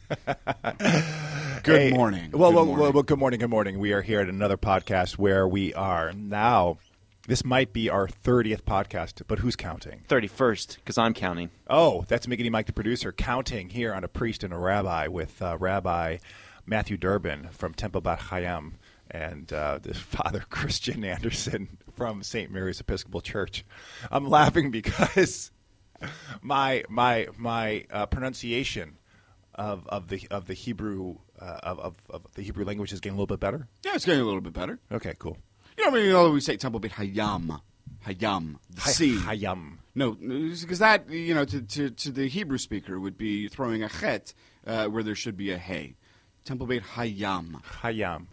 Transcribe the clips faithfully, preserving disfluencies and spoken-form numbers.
Good Hey, morning. Well, Good well, morning. well, well, good morning. Good morning. We are here at another podcast where we are now. This might be our thirtieth podcast, but who's counting? thirty-first, because I'm counting. Oh, that's Miggity Mike, the producer, counting here on A Priest and a Rabbi with uh, Rabbi Matthew Durbin from Temple Bat Chayam and uh, this Father Christian Anderson from Saint Mary's Episcopal Church. I'm laughing because my my my uh, pronunciation of of the of the Hebrew uh, of, of of the Hebrew language is getting a little bit better. Yeah, it's getting a little bit better. Okay, cool. You know, I mean, you know, we say Temple Beit Hayam. Hayam. The Hay- sea. Hayam. No, because that, you know, to, to, to the Hebrew speaker would be throwing a chet uh, where there should be a hey. Temple Beit Hayam. Hayam.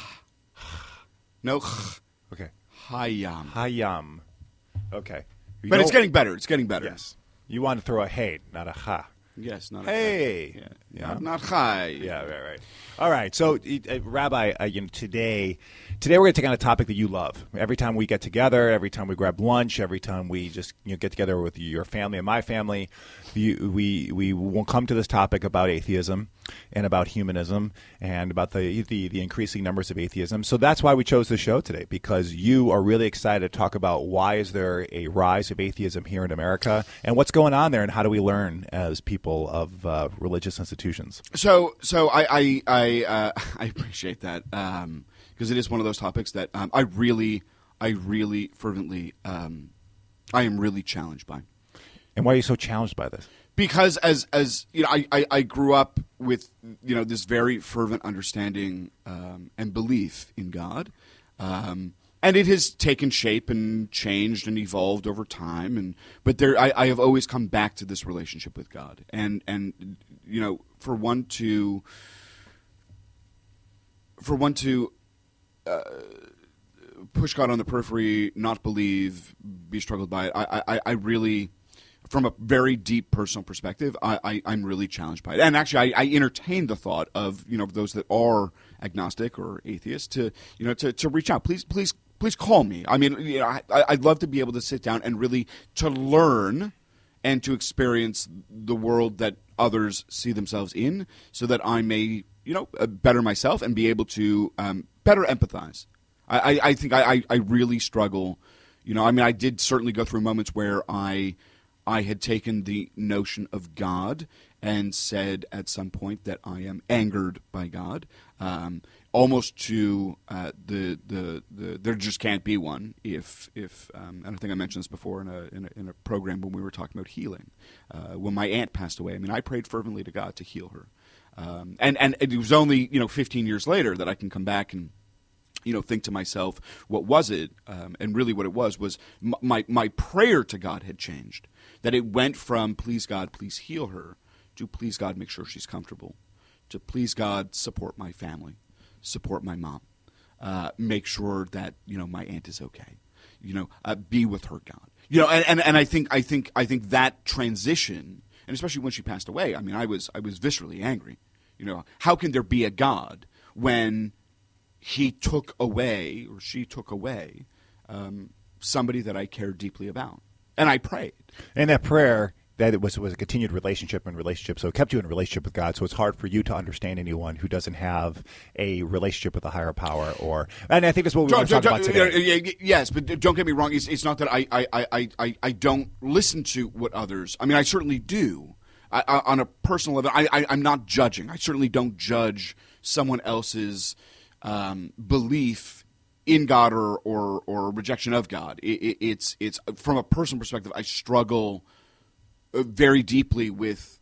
No, ch, Okay. Hayam. Hayam. Okay. You But know- it's getting better. It's getting better. Yes. You want to throw a hey, not a ha. Yes, not Hey. a chet. Yeah. Yeah. Not, not chai. Yeah, right, right. All right. So, uh, Rabbi, uh, you know, today, today we're going to take on a topic that you love. Every time we get together, every time we grab lunch, every time we just you know get together with your family and my family, you, we we will come to this topic about atheism and about humanism and about the, the the increasing numbers of atheism. So that's why we chose this show today, because you are really excited to talk about why is there a rise of atheism here in America and what's going on there and how do we learn as people of uh, religious institutions. So, so I I I, uh, I appreciate that um, because it is one of those topics that um, I really, I really fervently, um, I am really challenged by. And why are you so challenged by this? Because as as you know, I, I, I grew up with you know this very fervent understanding um, and belief in God, um, and it has taken shape and changed and evolved over time. And but there, I, I have always come back to this relationship with God, and and you know, for one to for one to uh, push God on the periphery, not believe, be struggled by it. I I, I really. From a very deep personal perspective, I, I, I'm really challenged by it. And actually, I, I entertain the thought of you know those that are agnostic or atheist to you know to, to reach out. Please, please, please call me. I mean, you know, I, I'd love to be able to sit down and really to learn and to experience the world that others see themselves in, so that I may you know uh, better myself and be able to um, better empathize. I, I, I think I, I, I really struggle. You know, I mean, I did certainly go through moments where I. I had taken the notion of God and said at some point that I am angered by God, um, almost to uh, the, the the there just can't be one. If if um, and I think I mentioned this before in a in a, in a program when we were talking about healing. Uh, when my aunt passed away, I mean, I prayed fervently to God to heal her, um, and and it was only you know fifteen years later that I can come back and. You know, think to myself, what was it? Um, and really, what it was was m- my my prayer to God had changed. That it went from "Please God, please heal her" to "Please God, make sure she's comfortable," to "Please God, support my family, support my mom, uh, make sure that you know my aunt is okay, you know, uh, be with her, God." You know, and, and, and I think I think I think that transition, and especially when she passed away, I mean, I was I was viscerally angry. You know, how can there be a God when he took away, or she took away, um, somebody that I cared deeply about, and I prayed. And that prayer, that it was was a continued relationship and relationship, so it kept you in a relationship with God. So it's hard for you to understand anyone who doesn't have a relationship with a higher power. Or, and I think that's what we Don't- want to talk don't- about today. uh, Yes, but don't get me wrong. It's, it's not that I, I, I, I, I don't listen to what others. I mean, I certainly do. I, I, on a personal level, I, I, I'm not judging. I certainly don't judge someone else's. Um, belief in God or, or, or rejection of God. It, it, it's it's from a personal perspective, I struggle very deeply with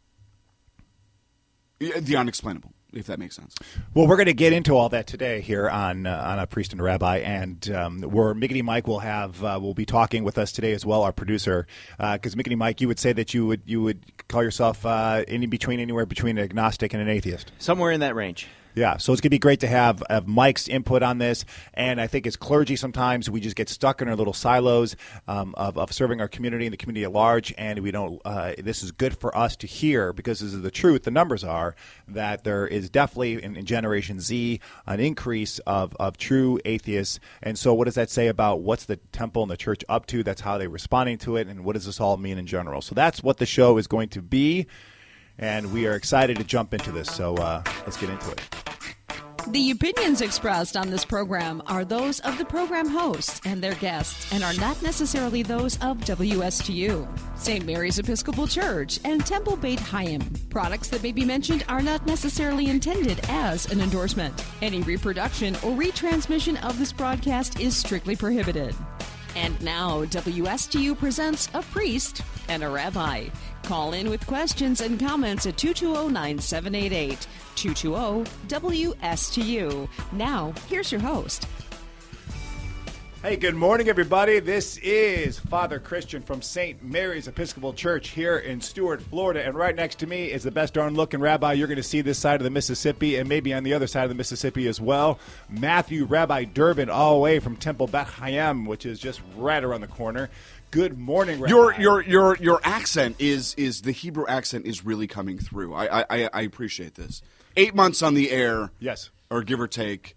the unexplainable, if that makes sense. Well, we're going to get into all that today here on uh, on A Priest and a Rabbi, and um, where Miggity Mike will have uh, will be talking with us today as well, our producer. Because uh, Miggity Mike, you would say that you would you would call yourself uh, in between anywhere between an agnostic and an atheist. Somewhere in that range. Yeah, so it's going to be great to have, have Mike's input on this, and I think as clergy sometimes we just get stuck in our little silos um, of, of serving our community and the community at large, and we don't. Uh, this is good for us to hear because this is the truth. The numbers are that there is definitely in, in Generation Z an increase of, of true atheists, and so what does that say about what's the temple and the church up to? That's how they're responding to it, and what does this all mean in general? So that's what the show is going to be. and we are excited to jump into this. So uh, let's get into it. The opinions expressed on this program are those of the program hosts and their guests and are not necessarily those of W S T U, Saint Mary's Episcopal Church, and Temple Beit Chaim. Products that may be mentioned are not necessarily intended as an endorsement. Any reproduction or retransmission of this broadcast is strictly prohibited. And now, W S T U presents a priest and a rabbi. Call in with questions and comments at two two zero, nine seven eight eight, two two zero, W S T U. Now, here's your host. Hey, good morning, everybody. This is Father Christian from Saint Mary's Episcopal Church here in Stuart, Florida. And right next to me is the best darn-looking rabbi you're going to see this side of the Mississippi and maybe on the other side of the Mississippi as well, Matthew Rabbi Durbin, all the way from Temple Beit Chaim, which is just right around the corner. Good morning, Rabbi. Your your your your accent is is the Hebrew accent is really coming through. I I, I appreciate this. Eight months on the air, yes, or give or take.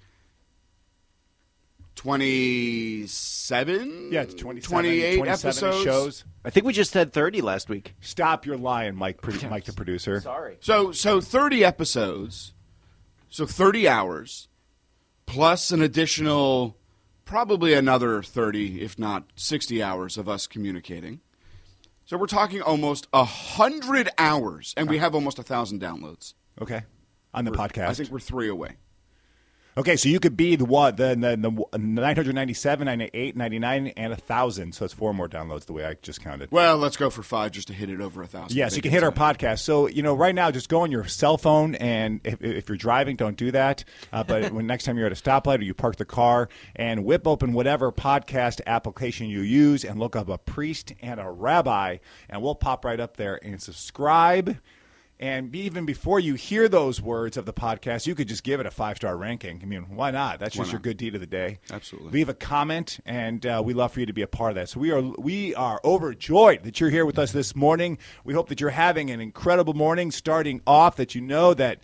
twenty-seven? Yeah, it's twenty-seven, twenty-eight twenty-seven episodes. shows. I think we just said thirty last week. Stop your lying, Mike, pro- Mike the producer. Sorry. So so thirty episodes, so thirty hours, plus an additional, probably another thirty, if not sixty hours of us communicating. So we're talking almost one hundred hours, and we have almost one thousand downloads. Okay, on the We're- podcast. I think we're three away. Okay, so you could be the what? The, the, the nine ninety-seven, ninety-eight, ninety-nine, and one thousand. So it's four more downloads the way I just counted. Well, let's go for five just to hit it over a thousand. Yes, you can hit our podcast. So, you know, right now, just go on your cell phone, and if, if you're driving, don't do that. Uh, but when next time you're at a stoplight or you park the car, and whip open whatever podcast application you use and look up a priest and a rabbi, and we'll pop right up there and subscribe. And even before you hear those words of the podcast, you could just give it a five-star ranking. I mean, why not? That's just not? your good deed of the day. Absolutely. Leave a comment, and uh, we'd love for you to be a part of that. So we are we are overjoyed that you're here with us this morning. We hope that you're having an incredible morning starting off, that you know that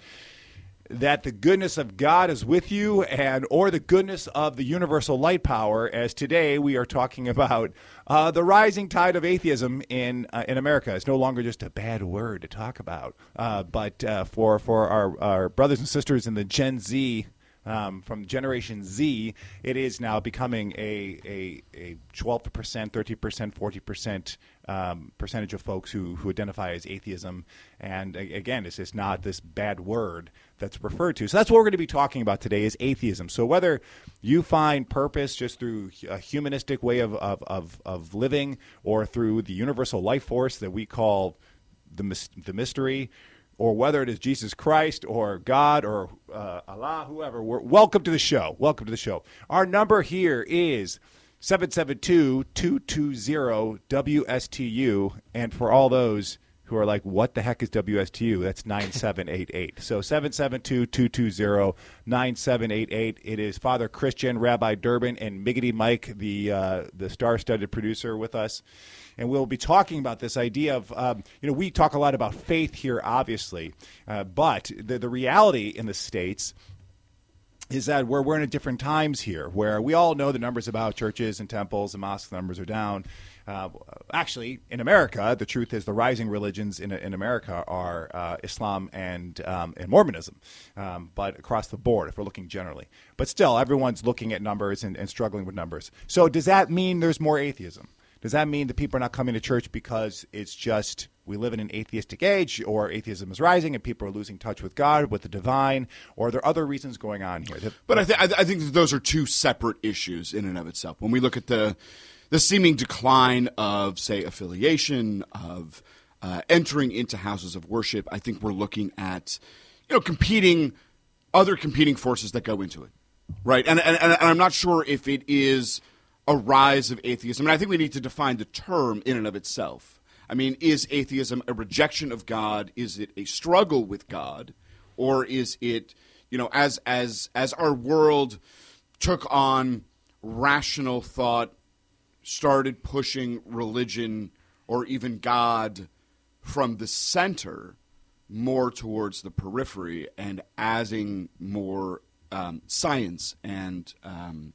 that the goodness of God is with you, and or the goodness of the universal light power, as today we are talking about uh, the rising tide of atheism in uh, in America. It's no longer just a bad word to talk about, uh, but uh, for, for our, our brothers and sisters in the Gen Z, um, from Generation Z, it is now becoming a, a, a twelve percent, thirty percent, forty percent um, percentage of folks who, who identify as atheism. And again, it's just not this bad word that's referred to. So that's what we're going to be talking about today is atheism. So whether you find purpose just through a humanistic way of, of, of, of living or through the universal life force that we call the, the mystery, or whether it is Jesus Christ or God or uh, Allah, whoever, we're, welcome to the show. Welcome to the show. Our number here is seven seven two, two two zero, W S T U. And for all those who are like, what the heck is W S T U? That's nine seven eight eight. So seven seven two, two two zero, nine seven eight eight. It is Father Christian, Rabbi Durbin, and Miggity Mike, the uh, the star-studded producer with us. And we'll be talking about this idea of, um, you know, we talk a lot about faith here, obviously, uh, but the, the reality in the States is that we're, we're in different times here, where we all know the numbers about churches and temples and mosques, numbers are down. Uh, actually, in America, the truth is the rising religions in, in America are uh, Islam and um, and Mormonism, um, but across the board, if we're looking generally. But still, everyone's looking at numbers and, and struggling with numbers. So does that mean there's more atheism? Does that mean that people are not coming to church because it's just we live in an atheistic age, or atheism is rising and people are losing touch with God, with the divine, or are there other reasons going on here? But I, th- I think that those are two separate issues in and of itself. When we look at the the seeming decline of, say, affiliation, of uh, entering into houses of worship, I think we're looking at, you know, competing, other competing forces that go into it, right? And and, and I'm not sure if it is a rise of atheism. And I think we need to define the term in and of itself. I mean, is atheism a rejection of God? Is it a struggle with God? Or is it, you know, as as as our world took on rational thought, started pushing religion or even God from the center more towards the periphery and adding more um, science and um,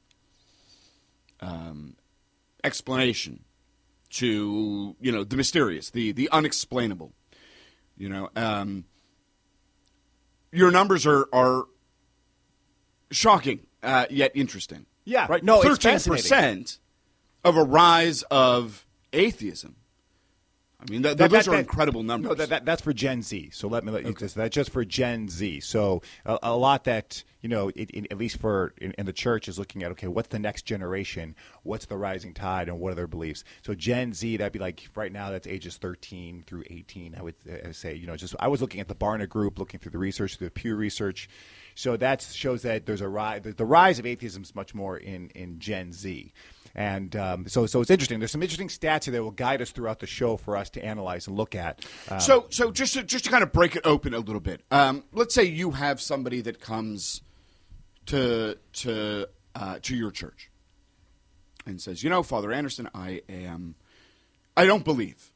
um, explanation to, you know, the mysterious, the, the unexplainable. You know, um, your numbers are are shocking uh, yet interesting. Yeah, right. no, it's thirteen fascinating. percent of a rise of atheism. I mean, th- That- those that- are that- incredible numbers. No, that, that, that's for Gen Z. So let me let you just that's just for Gen Z. So a, a lot that you know, it, it, at least for in, in the church, is looking at okay, what's the next generation? What's the rising tide, and what are their beliefs? So Gen Z, that'd be like right now, that's ages thirteen through eighteen. I would uh, say, you know, just I was looking at the Barna Group, looking through the research, through the Pew Research. So that shows that there's a rise. The, the rise of atheism is much more in in Gen Z. And um, so, so it's interesting. There's some interesting stats here that will guide us throughout the show for us to analyze and look at. Um, So, so just to, just to kind of break it open a little bit, um, let's say you have somebody that comes to to uh, to your church and says, you know, Father Anderson, I am, I don't believe.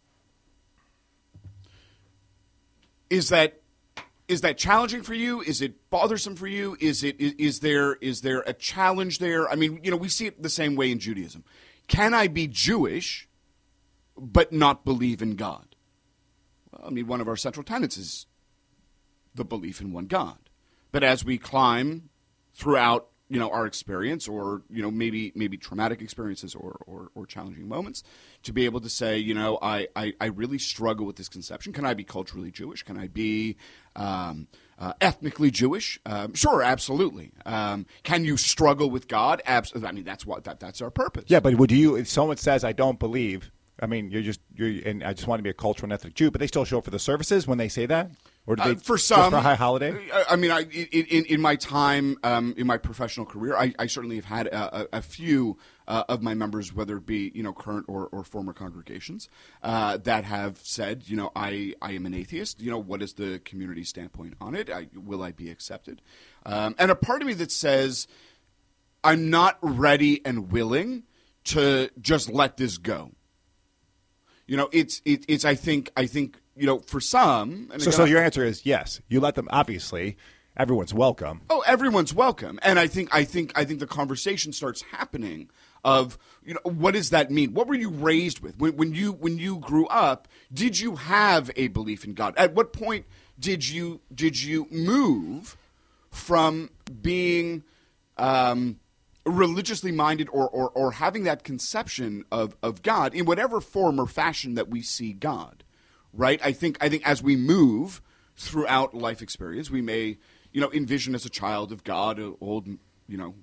Is that is that challenging for you? Is it bothersome for you? Is it is, is there is there a challenge there? I mean, you know, we see it the same way in Judaism. Can I be Jewish but not believe in God? Well, I mean, one of our central tenets is the belief in one God. But as we climb throughout, you know, our experience, or you know, maybe maybe traumatic experiences or, or, or challenging moments, to be able to say, you know, I, I, I really struggle with this conception. Can I be culturally Jewish? Can I be um, uh, ethnically Jewish? Um, sure, absolutely. Um, can you struggle with God? Absolutely. I mean, that's what that that's our purpose. yeah, but would you? If someone says, "I don't believe," I mean, you're just you're, and I just want to be a cultural and ethnic Jew, but they still show up for the services when they say that, or do they Uh, for just some, for a high holiday? I, I mean, I, in, in, in my time, um, in my professional career, I, I certainly have had a, a, a few uh, of my members, whether it be you know current or, or former congregations, uh, that have said, you know, I, I am an atheist. You know, what is the community standpoint on it? I, will I be accepted? Um, and a part of me that says, I'm not ready and willing to just let this go. You know, it's it, it's. I think I think you know for some. And So, again, so I- your answer is yes. You let them. Obviously, everyone's welcome. Oh, everyone's welcome, and I think I think I think the conversation starts happening of you know what does that mean? What were you raised with when, when you when you grew up? Did you have a belief in God? At what point did you did you move from being um, religiously minded or, or or having that conception of of God in whatever form or fashion that we see God? Right? I think I think as we move throughout life experience, we may, you know, envision as a child of God, an old, you know,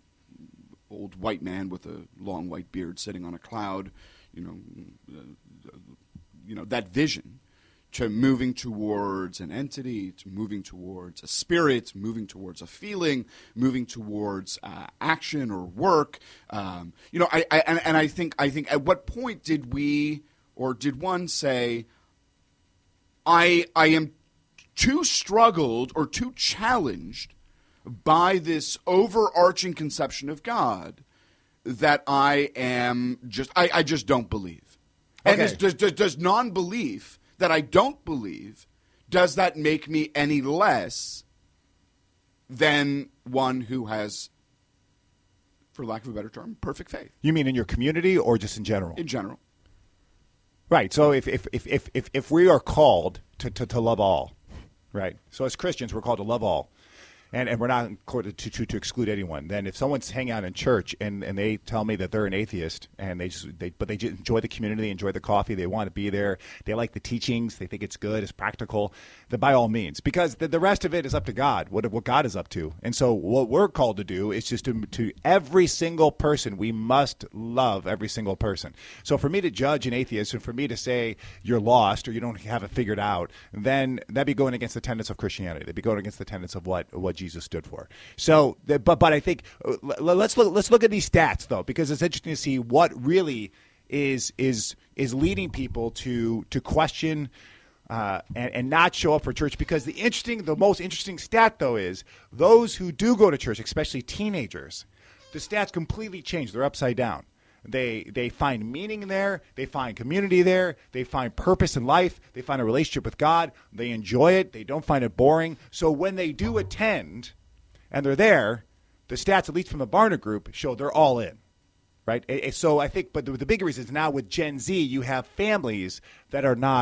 old white man with a long white beard sitting on a cloud, you know, uh, you know that vision, to moving towards an entity, to moving towards a spirit, moving towards a feeling, moving towards uh, action or work. Um, you know, I, I and, and I think I think at what point did we or did one say, I I am too struggled or too challenged by this overarching conception of God that I am just I, I just don't believe. And Okay. is, does, does, does non-belief that I don't believe, does that make me any less than one who has, for lack of a better term, perfect faith You mean in your community or just in general? in general? Right. So if if, if, if, if if we are called to, to, to love all, right? So as Christians, we're called to love all. And, and we're not called to, to, to exclude anyone. Then if someone's hanging out in church and, and they tell me that they're an atheist and they just they but they just enjoy the community, they enjoy the coffee, they want to be there, they like the teachings, they think it's good, it's practical, then by all means. Because the, the rest of it is up to God, what what God is up to. And so what we're called to do is just to, to every single person, we must love every single person. So for me to judge an atheist and for me to say you're lost or you don't have it figured out, then that'd be going against the tenets of Christianity. That'd be going against the tenets of what what Jesus stood for. So, the, but but I think uh, l- let's look let's look at these stats though, because it's interesting to see what really is is is leading people to to question uh, and, and not show up for church. Because the interesting, the most interesting stat though is those who do go to church, especially teenagers, the stats completely change. They're upside down. They they find meaning there. They find community there. They find purpose in life. They find a relationship with God. They enjoy it. They don't find it boring. So when they do attend and they're there, the stats, at least from the Barna Group, show they're all in. Right? And- and so I think, but the, the bigger reason is now with Gen Z, you have families that are not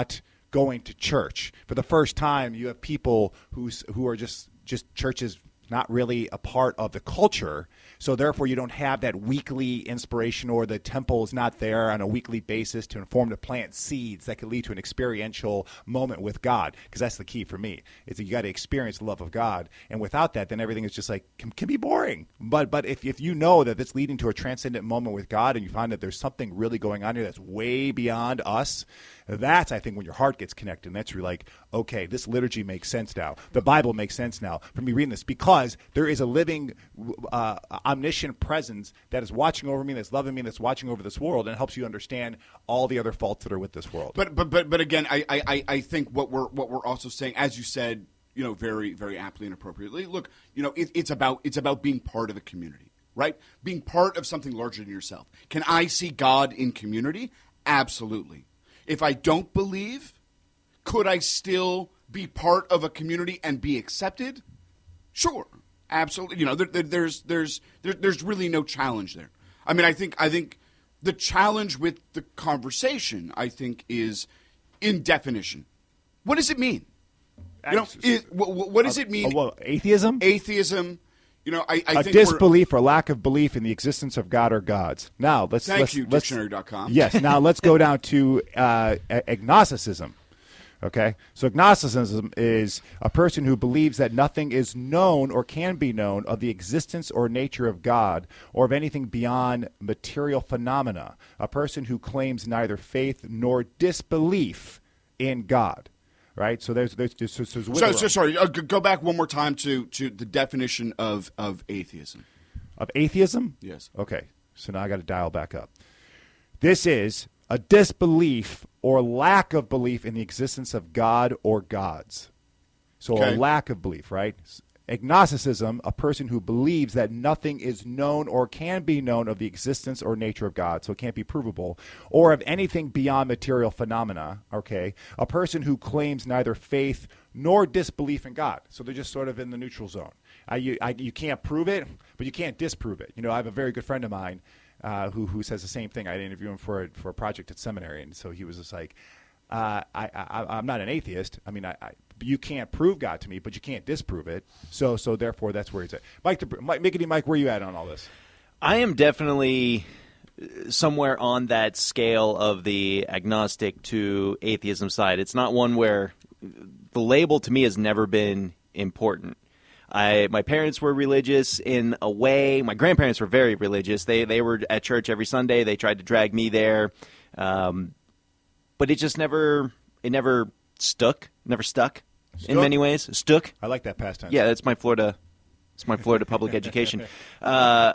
going to church. For the first time, you have people who's who are just just churches not really a part of the culture. So therefore, you don't have that weekly inspiration, or the temple is not there on a weekly basis to inform to plant seeds that could lead to an experiential moment with God. Because that's the key for me, is that you got to experience the love of God. And without that, then everything is just like, can, can be boring. But but if, if you know that it's leading to a transcendent moment with God, and you find that there's something really going on here that's way beyond us, that's, I think, when your heart gets connected. And that's where you're like, okay, this liturgy makes sense now. The Bible makes sense now for me reading this, because there is a living, uh, omniscient presence that is watching over me, that's loving me, that's watching over this world, and helps you understand all the other faults that are with this world. But but but but again, I I, I think what we're what we're also saying, as you said, you know, very very aptly and appropriately. Look, you know, it, it's about it's about being part of a community, right? Being part of something larger than yourself. Can I see God in community? Absolutely. If I don't believe, could I still be part of a community and be accepted? Sure, absolutely. You know, there, there, there's there's there, there's really no challenge there. I mean, I think I think the challenge with the conversation, I think, is in definition. What does it mean? You know, is, what, what does it mean? Uh, well, atheism. Atheism. You know, I, I a think disbelief or lack of belief in the existence of God or gods. Now, let's thank let's, you, let's, dictionary dot com. Yes. Now let's go down to uh, agnosticism. Okay, so agnosticism is a person who believes that nothing is known or can be known of the existence or nature of God or of anything beyond material phenomena. A person who claims neither faith nor disbelief in God. Right, so there's there's, there's, there's so, so sorry. Uh, go back one more time to, to the definition of, of atheism. Of atheism? Yes. Okay, so now I got to dial back up. This is a disbelief or lack of belief in the existence of God or gods. So okay. a lack of belief, right? Agnosticism, a person who believes that nothing is known or can be known of the existence or nature of God, so it can't be provable, or of anything beyond material phenomena, okay? A person who claims neither faith nor disbelief in God. So they're just sort of in the neutral zone. I, you, I, you can't prove it, but you can't disprove it. You know, I have a very good friend of mine uh, who who says the same thing. I interviewed him for a, for a project at seminary, and so he was just like, uh, I, I, I'm not an atheist. I mean, I, I you can't prove God to me, but you can't disprove it. So, so therefore, that's where he's at. Mike, Mike, Mickey, Mike, where are you at on all this? I am definitely somewhere on that scale of the agnostic to atheism side. It's not one where the label to me has never been important. I, my parents were religious in a way. My grandparents were very religious. They they were at church every Sunday. They tried to drag me there, um, but it just never it never stuck. Never stuck. Stuck? In many ways, stuck. I like that past tense. Yeah, that's my Florida. It's my Florida public education. Uh,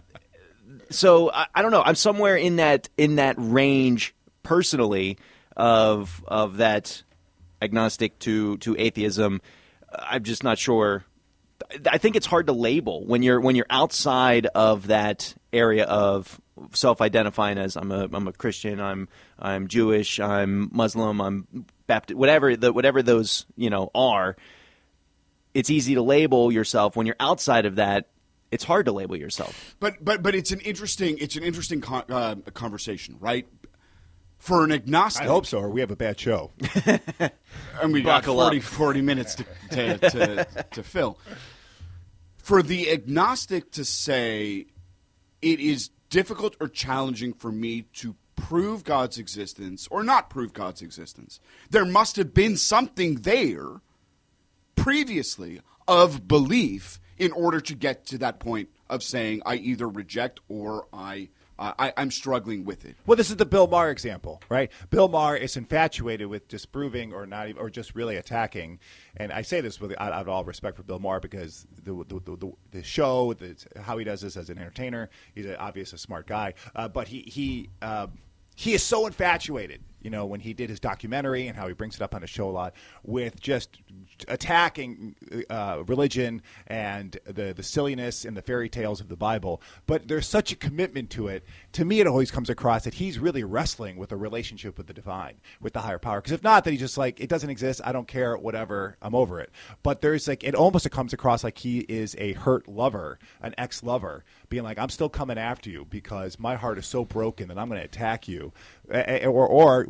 so I, I don't know. I'm somewhere in that in that range personally of of that agnostic to to atheism. I'm just not sure. I think it's hard to label when you're when you're outside of that area of self-identifying as I'm a I'm a Christian, I'm I'm Jewish, I'm Muslim, I'm Baptist, whatever the whatever those you know are. It's easy to label yourself. When you're outside of that, it's hard to label yourself. But but but it's an interesting it's an interesting con- uh, conversation, right? For an agnostic, I hope so, or we have a bad show. And we got forty, forty minutes to to, to to fill. For the agnostic to say it is difficult or challenging for me to prove God's existence or not prove God's existence, there must have been something there previously of belief in order to get to that point of saying I either reject or I Uh, I, I'm struggling with it. Well, this is the Bill Maher example, right? Bill Maher is infatuated with disproving or not, even, or just really attacking. And I say this with out, out of all respect for Bill Maher because the the, the, the show, the, how he does this as an entertainer, he's a, obviously a smart guy. Uh, but he he uh, he is so infatuated, you know, when he did his documentary and how he brings it up on his show a lot with just attacking uh, religion and the, the silliness and the fairy tales of the Bible. But there's such a commitment to it. To me, it always comes across that he's really wrestling with a relationship with the divine, with the higher power. Because if not, that he's just like, it doesn't exist. I don't care. Whatever. I'm over it. But there's like, it almost comes across like he is a hurt lover, an ex-lover, being like, I'm still coming after you because my heart is so broken that I'm going to attack you. Or, or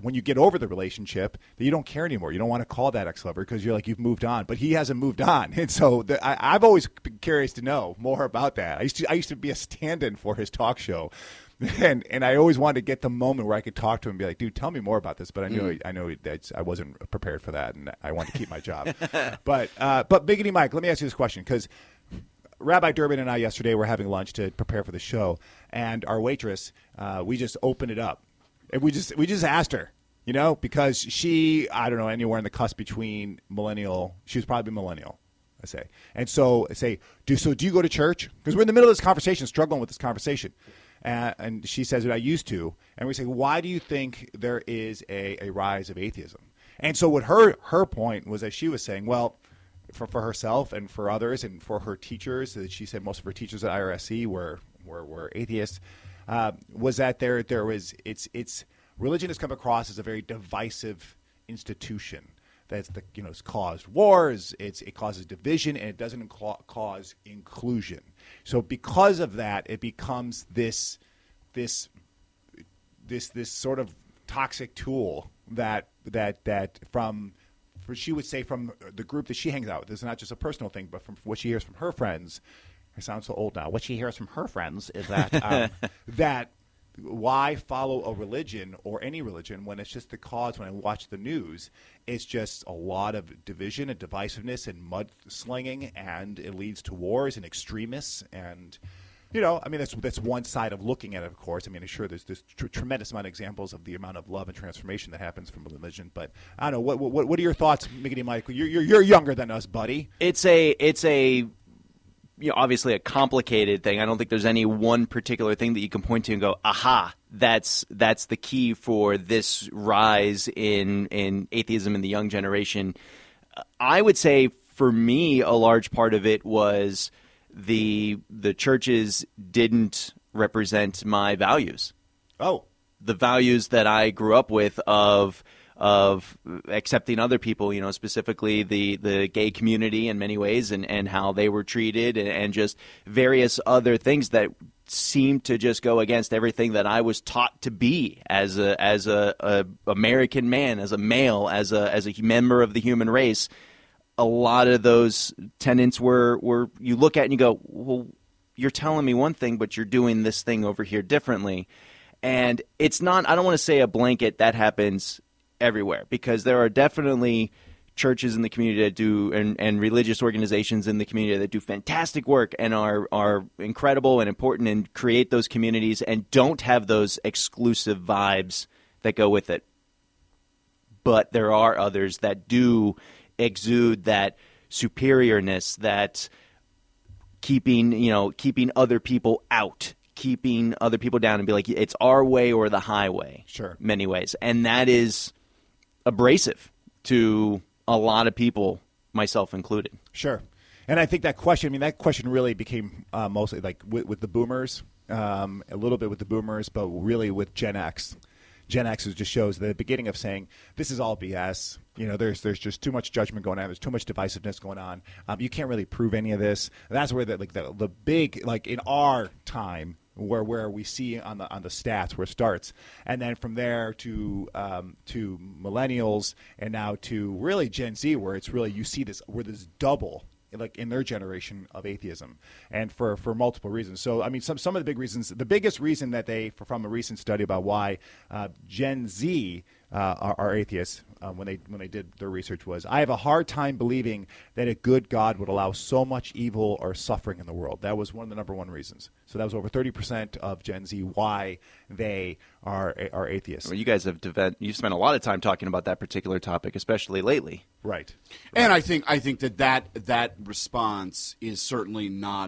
when you get over the relationship, that you don't care anymore. You don't want to call that ex-lover because you're like, you've moved on. But he hasn't moved on. And so the, I, I've always been curious to know more about that. I used to, I used to be a stand-in for his talk show. And and I always wanted to get the moment where I could talk to him and be like, dude, tell me more about this. But I knew mm. I know that I wasn't prepared for that, and I wanted to keep my job. but uh, but Biggity Mike, let me ask you this question, because Rabbi Durbin and I yesterday were having lunch to prepare for the show, and our waitress, uh, we just opened it up, and we just we just asked her, you know, because she, I don't know, anywhere in the cusp between millennial, she was probably millennial, I say, and so I say, do so do you go to church? Because we're in the middle of this conversation, struggling with this conversation. Uh, and she says that I used to. And we say, why do you think there is a, a rise of atheism? And so what her her point was that she was saying, well, for, for herself and for others and for her teachers, that she said most of her teachers at I R S C were were, were atheists, uh, was that there there was it's it's religion has come across as a very divisive institution. That's the you know it's caused wars, it's it causes division, and it doesn't inc- cause inclusion. So because of that, it becomes this this this this sort of toxic tool that that that from for she would say from the group that she hangs out with. This is not just a personal thing, but from what she hears from her friends. I sound so old now. What she hears from her friends is that um, that. Why follow a religion or any religion when it's just the cause? When I watch the news, it's just a lot of division and divisiveness and mudslinging, and it leads to wars and extremists. And you know, I mean, that's that's one side of looking at it. Of course, I mean, sure, there's this tr- tremendous amount of examples of the amount of love and transformation that happens from religion. But I don't know. What what, what are your thoughts, Miggity Mike? You're, you're you're younger than us, buddy. It's a it's a. You know, obviously a complicated thing. I don't think there's any one particular thing that you can point to and go, aha, that's that's the key for this rise in in atheism in the young generation. I would say for me, a large part of it was the the churches didn't represent my values. Oh. The values that I grew up with of of accepting other people, you know, specifically the, the gay community in many ways, and, and how they were treated, and, and just various other things that seemed to just go against everything that I was taught to be as a as a, a American man, as a male, as a as a member of the human race. A lot of those tenets were, were you look at and you go, well, you're telling me one thing, but you're doing this thing over here differently. And it's not, I don't want to say a blanket that happens everywhere, because there are definitely churches in the community that do, and, and religious organizations in the community that do fantastic work and are are incredible and important and create those communities and don't have those exclusive vibes that go with it. But there are others that do exude that superiorness, that keeping, you know, keeping other people out, keeping other people down, and be like, it's our way or the highway. Sure. Many ways. And that is abrasive to a lot of people, myself included. Sure. And I think that question, I mean, that question really became uh, mostly like with, with the boomers, um, a little bit with the boomers, but really with Gen X. Gen X just shows the beginning of saying, this is all B S. You know, there's there's just too much judgment going on. There's too much divisiveness going on. Um, you can't really prove any of this. And that's where the, like the, the big, like in our time, where where we see on the on the stats where it starts, and then from there to um, to millennials, and now to really Gen Z, where it's really you see this where this double like in their generation of atheism, and for, for multiple reasons. So I mean, some some of the big reasons, the biggest reason that they from a recent study about why uh, Gen Z uh, are, are atheists uh, when they when they did their research was, I have a hard time believing that a good God would allow so much evil or suffering in the world. That was one of the number one reasons. So that was over thirty percent of Gen Z why they are are atheists. Well, you guys have dev- you've spent a lot of time talking about that particular topic, especially lately. Right. And I think I think that that, that response is certainly not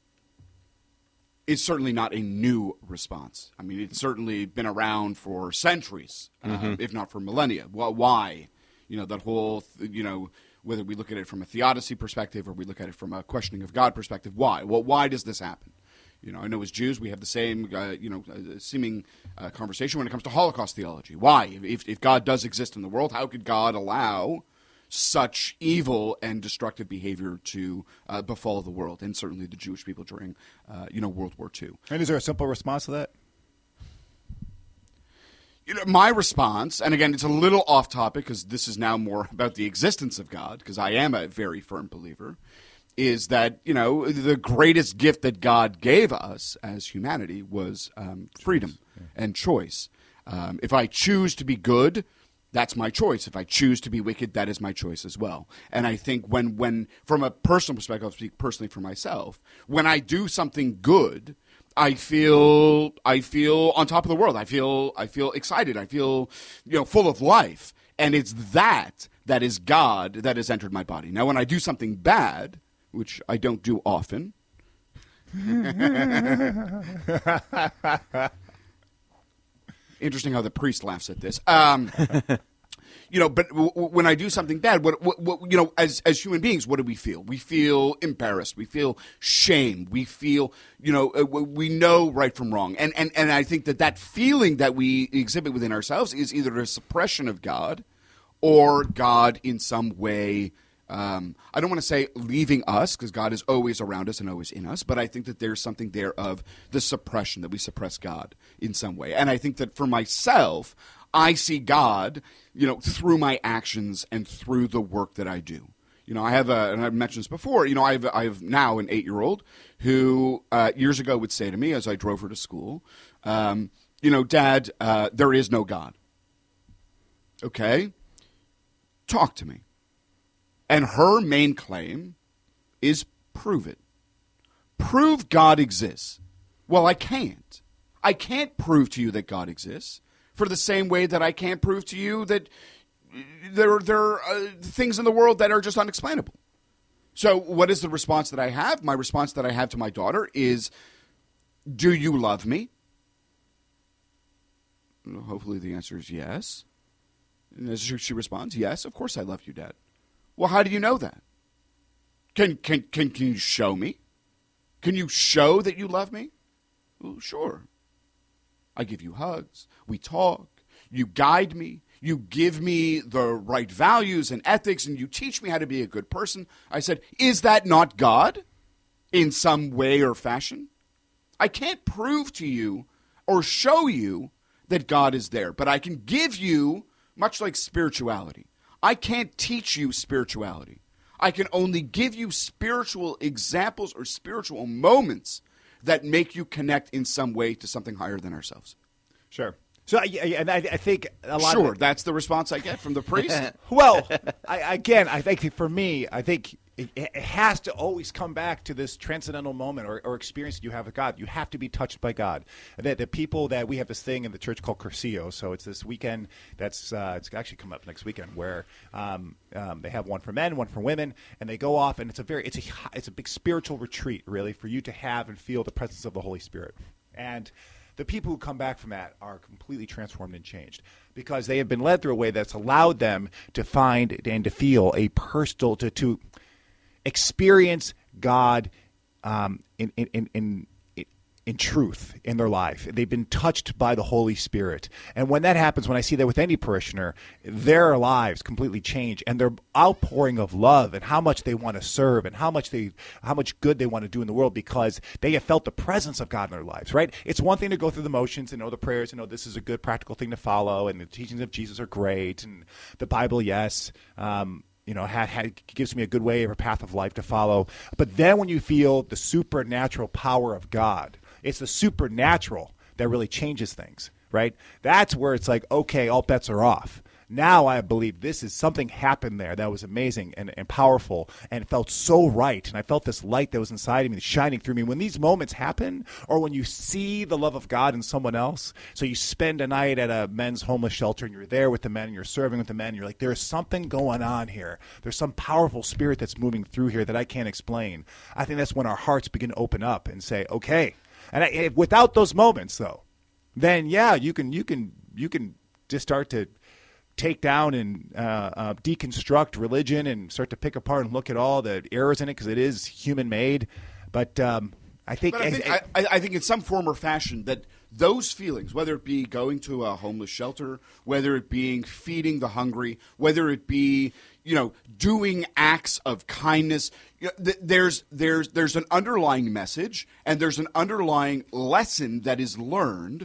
it's certainly not a new response. I mean, it's certainly been around for centuries, mm-hmm. uh, if not for millennia. Well, why? You know, that whole, th- you know, whether we look at it from a theodicy perspective or we look at it from a questioning of God perspective, why? Well, why does this happen? You know, I know as Jews we have the same, uh, you know, uh, seeming uh, conversation when it comes to Holocaust theology. Why? If, if God does exist in the world, how could God allow such evil and destructive behavior to uh, befall the world, and certainly the Jewish people during, uh, you know, World War Two? And is there a simple response to that? you know, my response, and again, it's a little off topic because this is now more about the existence of God, because I am a very firm believer, is that, you know, the greatest gift that God gave us as humanity was um, freedom yeah. and choice. Um, if I choose to be good, that's my choice. If I choose to be wicked, that is my choice as well. And I think when, when from a personal perspective, I'll speak personally for myself, when I do something good, I feel I feel on top of the world. I feel I feel excited. I feel, you know, full of life. And it's that that is God that has entered my body. Now, when I do something bad, which I don't do often, interesting how the priest laughs at this. Um, You know, but w- w- when I do something bad, what, what, what, you know, as as human beings, what do we feel? We feel embarrassed. We feel shame. We feel, you know, uh, we know right from wrong. And, and and I think that that feeling that we exhibit within ourselves is either a suppression of God or God in some way. Um, I don't want to say leaving us, because God is always around us and always in us, but I think that there's something there of the suppression, that we suppress God in some way. And I think that for myself, I see God, you know, through my actions and through the work that I do. You know, I have a, and I've mentioned this before, you know, I have, I have now an eight-year-old who uh, years ago would say to me as I drove her to school, um, you know, Dad, uh, there is no God. Okay? Talk to me. And her main claim is prove it. Prove God exists. Well, I can't. I can't prove to you that God exists. For the same way that I can't prove to you that there, there are uh, things in the world that are just unexplainable. So what is the response that I have? My response that I have to my daughter is, do you love me? Hopefully the answer is yes. And as she responds, yes, of course I love you, Dad. Well, how do you know that? Can, can, can, can you show me? Can you show that you love me? Well, sure. I give you hugs. We talk. You guide me. You give me the right values and ethics, and you teach me how to be a good person. I said, is that not God in some way or fashion? I can't prove to you or show you that God is there, but I can give you, much like spirituality, I can't teach you spirituality. I can only give you spiritual examples or spiritual moments that make you connect in some way to something higher than ourselves. Sure. So, and I, I think a lot. Sure, of it, that's the response I get from the priest. Well, I, again, I think for me, I think it, it has to always come back to this transcendental moment or, or experience that you have with God. You have to be touched by God. The, the people that we have this thing in the church called Cursillo. So it's this weekend that's uh, it's actually coming up next weekend where um, um, they have one for men, one for women, and they go off and it's a very it's a it's a big spiritual retreat really for you to have and feel the presence of the Holy Spirit. And the people who come back from that are completely transformed and changed because they have been led through a way that's allowed them to find and to feel a personal, to, to experience God um, in, in, in, in in truth in their life. They've been touched by the Holy Spirit. And when that happens, when I see that with any parishioner, their lives completely change and their outpouring of love and how much they want to serve and how much they how much good they want to do in the world because they have felt the presence of God in their lives, right? It's one thing to go through the motions and know the prayers and know this is a good practical thing to follow and the teachings of Jesus are great and the Bible, yes, um, you know, had, had, gives me a good way or a path of life to follow. But then when you feel the supernatural power of God, it's the supernatural that really changes things, right? That's where it's like, okay, all bets are off. Now I believe this is something happened there that was amazing and, and powerful and felt so right. And I felt this light that was inside of me shining through me. When these moments happen or when you see the love of God in someone else, so you spend a night at a men's homeless shelter and you're there with the men and you're serving with the men, and you're like, there's something going on here. There's some powerful spirit that's moving through here that I can't explain. I think that's when our hearts begin to open up and say, okay. And I, if, without those moments, though, then yeah, you can you can you can just start to take down and uh, uh, deconstruct religion and start to pick apart and look at all the errors in it because it is human made. But um, I think but I think, I, I, I think in some form or fashion that those feelings, whether it be going to a homeless shelter, whether it being feeding the hungry, whether it be you know doing acts of kindness, you know, th- there's there's there's an underlying message and there's an underlying lesson that is learned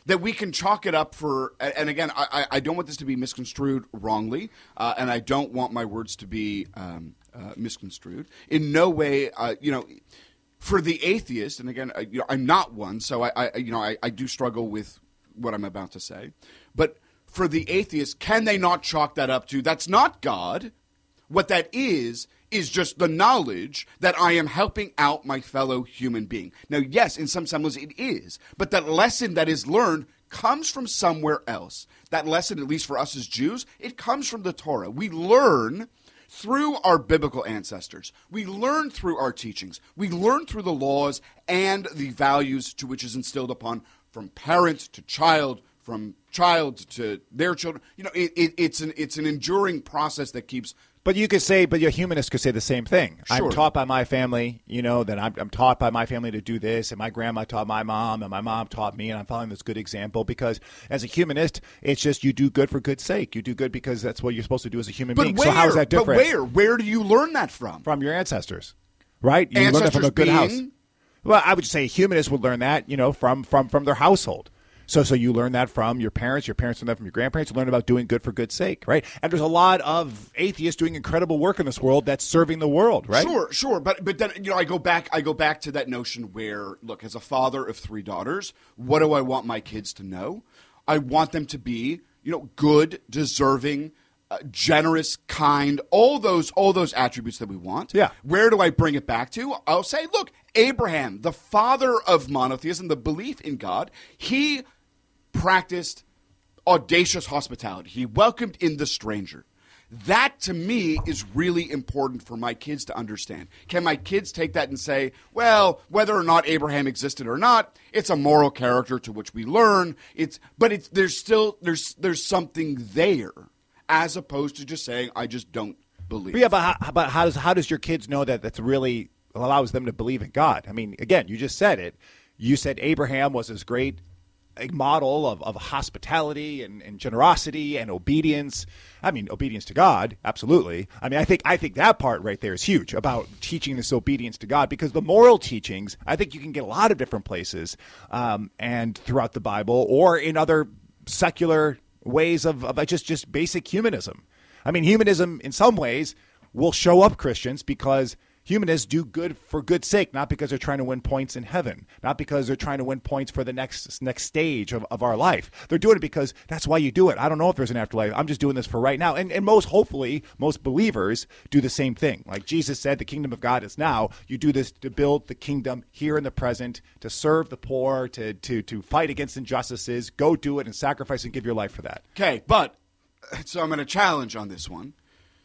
that we can chalk it up for, and again, I, I don't want this to be misconstrued wrongly, uh, and I don't want my words to be um, uh, misconstrued. In no way, uh, you know, for the atheist, and again, uh, you know, I'm not one, so I, I you know, I, I do struggle with what I'm about to say. But for the atheist, can they not chalk that up to, that's not God? What that is, is just the knowledge that I am helping out my fellow human being. Now, yes, in some semblance it is, but that lesson that is learned comes from somewhere else. That lesson, at least for us as Jews, it comes from the Torah. We learn through our biblical ancestors. We learn through our teachings. We learn through the laws and the values to which is instilled upon from parent to child, from child to their children. You know, it, it, it's an it's an enduring process that keeps. But you could say, but your humanist could say the same thing. Sure. I'm taught by my family, you know, that I'm, I'm taught by my family to do this, and my grandma taught my mom, and my mom taught me, and I'm following this good example. Because as a humanist, it's just you do good for good's sake. You do good because that's what you're supposed to do as a human But being. where? So how is that different? But where? Where do you learn that from? From your ancestors, right? You learn that from Ancestors a good being? house. Well, I would say humanists would learn that, you know, from from from their household. So so you learn that from your parents, your parents learn that from your grandparents, you learn about doing good for good's sake, right? And there's a lot of atheists doing incredible work in this world that's serving the world, right? Sure, sure. But but then you know I go back I go back to that notion where, look, as a father of three daughters, what do I want my kids to know? I want them to be, you know, good, deserving, uh, generous, kind, all those all those attributes that we want. Yeah. Where do I bring it back to? I'll say, look, Abraham, the father of monotheism, the belief in God, he practiced audacious hospitality. He welcomed in the stranger. That, to me, is really important for my kids to understand. Can my kids take that and say, well, whether or not Abraham existed or not, it's a moral character to which we learn. It's, but it's there's still there's there's something there, as opposed to just saying, I just don't believe. But yeah, but how, but how does how does your kids know that that's really allows them to believe in God? I mean, again, you just said it. You said Abraham was this great a model of, of hospitality and, and generosity and obedience. I mean, obedience to God, absolutely. I mean, I think I think that part right there is huge about teaching this obedience to God, because the moral teachings, I think you can get a lot of different places um, and throughout the Bible or in other secular ways of, of just, just basic humanism. I mean, humanism in some ways will show up Christians because humanists do good for good's sake, not because they're trying to win points in heaven, not because they're trying to win points for the next next stage of, of our life. They're doing it because that's why you do it. I don't know if there's an afterlife. I'm just doing this for right now. And, and most, hopefully, most believers do the same thing. Like Jesus said, the kingdom of God is now. You do this to build the kingdom here in the present, to serve the poor, to, to, to fight against injustices. Go do it and sacrifice and give your life for that. Okay, but, so I'm going to challenge on this one.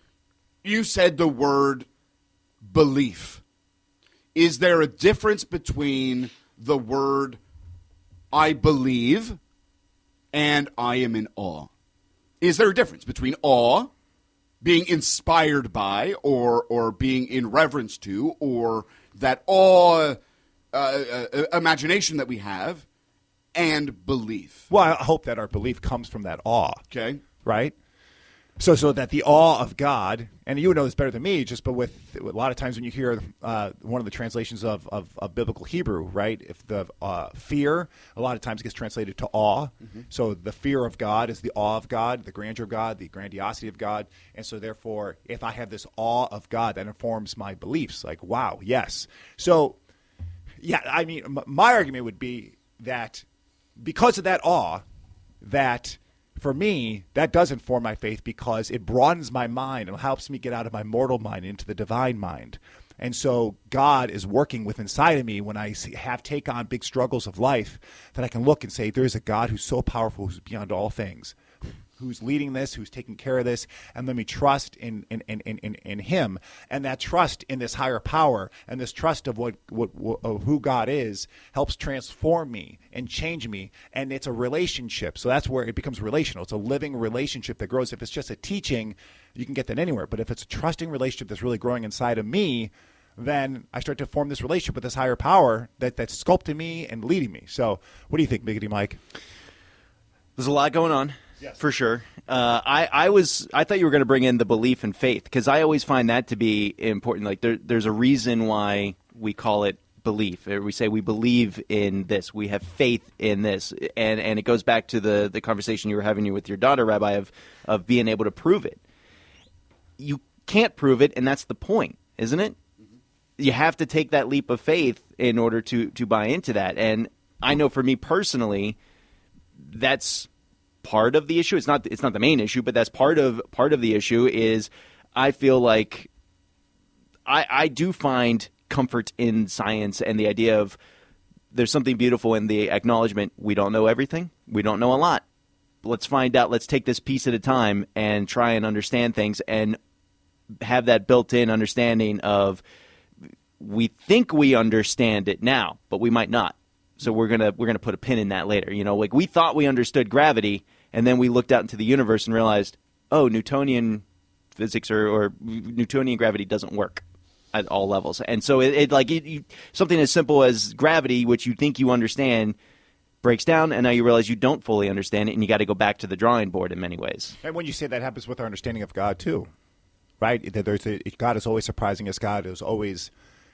You said the word belief. Is there a difference between the word I believe and I am in awe? Is there a difference between awe, being inspired by, or or being in reverence to, or that awe uh, uh, imagination that we have, and belief? Well, I hope that our belief comes from that awe. Okay. Right? So, so that the awe of God, and you would know this better than me, just but with a lot of times when you hear uh, one of the translations of, of, of biblical Hebrew, right? If the uh, fear, a lot of times gets translated to awe. Mm-hmm. So the fear of God is the awe of God, the grandeur of God, the grandiosity of God. And so therefore, if I have this awe of God, that informs my beliefs. Like, wow, yes. So, yeah, I mean, m- my argument would be that because of that awe, that for me, that does inform my faith because it broadens my mind and helps me get out of my mortal mind into the divine mind. And so God is working with inside of me when I see, have take on big struggles of life, that I can look and say, there is a God who's so powerful, who's beyond all things, who's leading this, who's taking care of this, and let me trust in in, in, in, in him. And that trust in this higher power and this trust of what, what, what of who God is helps transform me and change me. And it's a relationship. So that's where it becomes relational. It's a living relationship that grows. If it's just a teaching, you can get that anywhere. But if it's a trusting relationship that's really growing inside of me, then I start to form this relationship with this higher power that, that's sculpting me and leading me. So what do you think, Biggity Mike? There's a lot going on. Yes. For sure. Uh, I, I was I thought you were going to bring in the belief and faith, because I always find that to be important. Like there, there's a reason why we call it belief. Or we say we believe in this. We have faith in this. And and it goes back to the, the conversation you were having with your daughter, Rabbi, of, of being able to prove it. You can't prove it, and that's the point, isn't it? Mm-hmm. You have to take that leap of faith in order to, to buy into that. And I know for me personally, that's part of the issue. It's not it's not the main issue, but that's part of part of the issue is I feel like I, I do find comfort in science and the idea of there's something beautiful in the acknowledgement we don't know everything, we don't know a lot. Let's find out, let's take this piece at a time and try and understand things and have that built-in understanding of we think we understand it now, but we might not. So we're gonna we're gonna put a pin in that later. You know, like we thought we understood gravity, and then we looked out into the universe and realized, oh, Newtonian physics or, or Newtonian gravity doesn't work at all levels. And so it, it like it, you, something as simple as gravity, which you think you understand, breaks down, and now you realize you don't fully understand it, and you got to go back to the drawing board in many ways. And when you say that happens with our understanding of God too, right? That there's a, God is always surprising us. God is always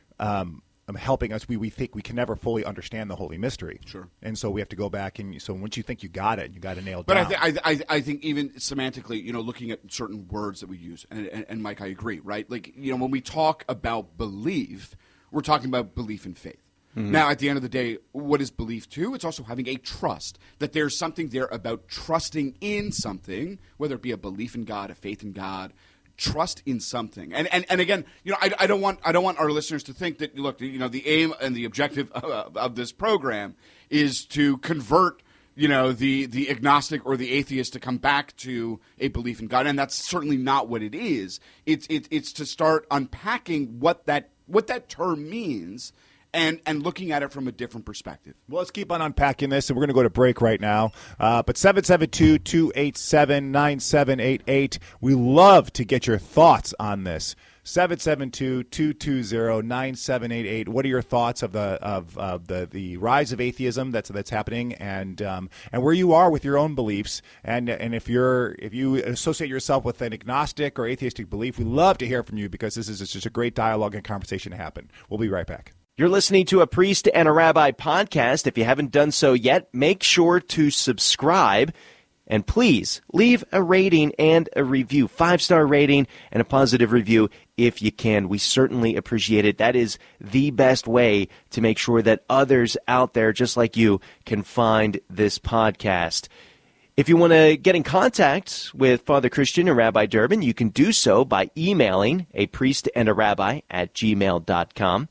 um, helping us. We we think we can never fully understand the holy mystery. Sure. And so we have to go back and so once you think you got it, you got to nail it but down. But I, th- I, th- I think even semantically, you know, looking at certain words that we use, and, and, and Mike, I agree, right? Like, you know, when we talk about belief, we're talking about belief in faith. Mm-hmm. Now, at the end of the day, what is belief too? It's also having a trust, that there's something there about trusting in something, whether it be a belief in God, a faith in God, trust in something. And and, and again, you know, I, I don't want I don't want our listeners to think that, look, you know, the aim and the objective of, of this program is to convert, you know, the the agnostic or the atheist to come back to a belief in God, and that's certainly not what it is. It's it, it's to start unpacking what that what that term means. And, and looking at it from a different perspective. Well, let's keep on unpacking this, and we're going to go to break right now. Uh, but seven seven two, two eight seven, nine seven eight eight, we love to get your thoughts on this. seven seven two, two two zero, nine seven eight eight. What are your thoughts of the of uh, the the rise of atheism that's that's happening, and um, and where you are with your own beliefs, and and if you're if you associate yourself with an agnostic or atheistic belief, we love to hear from you because this is just a great dialogue and conversation to happen. We'll be right back. You're listening to a Priest and a Rabbi podcast. If you haven't done so yet, make sure to subscribe. And please leave a rating and a review, five-star rating and a positive review if you can. We certainly appreciate it. That is the best way to make sure that others out there just like you can find this podcast. If you want to get in contact with Father Christian and Rabbi Durbin, you can do so by emailing a priest and a rabbi at gmail dot com.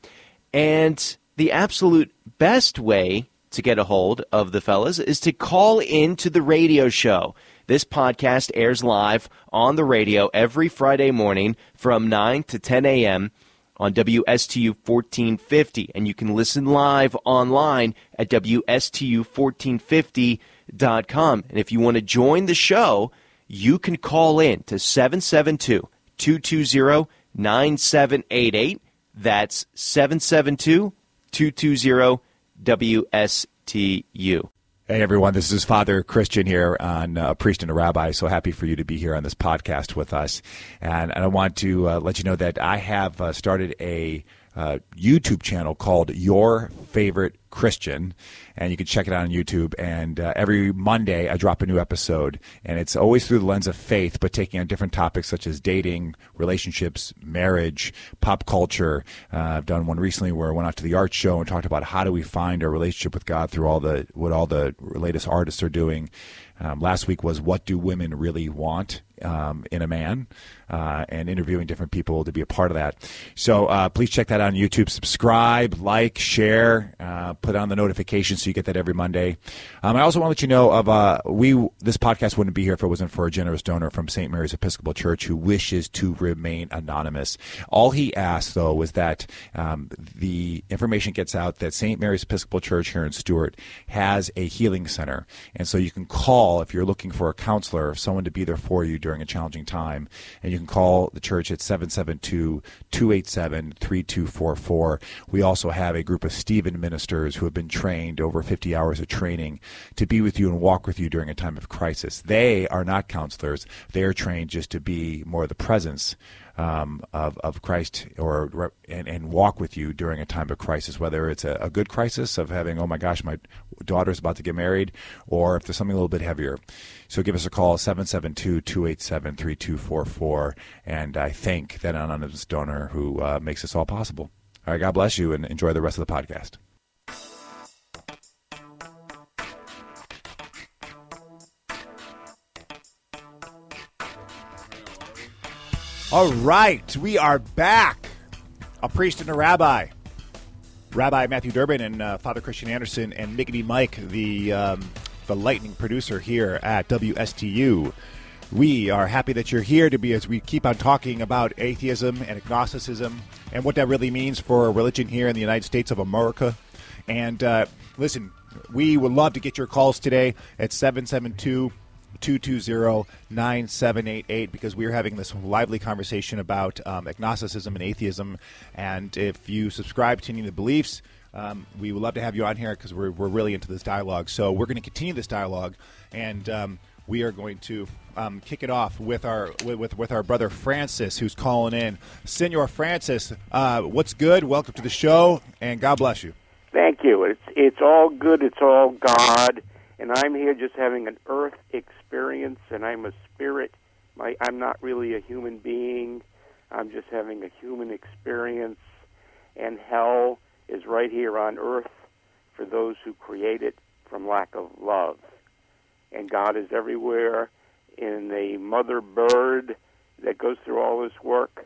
And the absolute best way to get a hold of the fellas is to call into the radio show. This podcast airs live on the radio every Friday morning from nine to ten a.m. on W S T U fourteen fifty. And you can listen live online at W S T U fourteen fifty dot com. And if you want to join the show, you can call in to seven seven two, two two zero, nine seven eight eight. That's seven seven two, two two zero, W S T U. Hey, everyone. This is Father Christian here on uh, Priest and a Rabbi. So happy for you to be here on this podcast with us. And, and I want to uh, let you know that I have uh, started a uh, YouTube channel called Your Favorite Christian, and you can check it out on YouTube. And uh, every Monday I drop a new episode, and it's always through the lens of faith, but taking on different topics such as dating, relationships, marriage, pop culture. Uh, I've done one recently where I went out to the art show and talked about how do we find our relationship with God through all the what all the latest artists are doing. Um, last week was what do women really want um, in a man, uh, and interviewing different people to be a part of that. So uh, please check that out on YouTube. Subscribe, like, share, uh, put on the notifications so you get that every Monday. Um, I also want to let you know of uh, we this podcast wouldn't be here if it wasn't for a generous donor from Saint Mary's Episcopal Church who wishes to remain anonymous. All he asked, though, was that um, the information gets out that Saint Mary's Episcopal Church here in Stuart has a healing center, and so you can call if you're looking for a counselor, someone to be there for you during a challenging time, and you can call the church at seven seven two, two eight seven, three two four four. We also have a group of Stephen ministers counselors who have been trained over fifty hours of training to be with you and walk with you during a time of crisis. They are not counselors. They are trained just to be more the presence um, of, of Christ or and, and walk with you during a time of crisis, whether it's a, a good crisis of having, oh my gosh, my daughter's about to get married, or if there's something a little bit heavier. So give us a call, seven seven two, two eight seven, three two four four, and I thank that anonymous donor who uh, makes this all possible. All right, God bless you, and enjoy the rest of the podcast. All right, we are back. A priest and a rabbi. Rabbi Matthew Durbin and uh, Father Christian Anderson and Miggity Mike, the um, the lightning producer here at W S T U. We are happy that you're here to be as we keep on talking about atheism and agnosticism and what that really means for religion here in the United States of America. And uh, listen, we would love to get your calls today at seven seven two, two two zero, nine seven eight eight because we are having this lively conversation about um, agnosticism and atheism. And if you subscribe to any of the beliefs, um, we would love to have you on here because we're, we're really into this dialogue. So we're going to continue this dialogue, and um, we are going to um, kick it off with our with with our brother Francis, who's calling in. Senor Francis, uh, what's good? Welcome to the show, and God bless you. Thank you. It's it's all good. It's all God, and I'm here just having an earth experience, and I'm a spirit. My I'm not really a human being. I'm just having a human experience, and hell is right here on earth for those who create it from lack of love. And God is everywhere in a mother bird that goes through all this work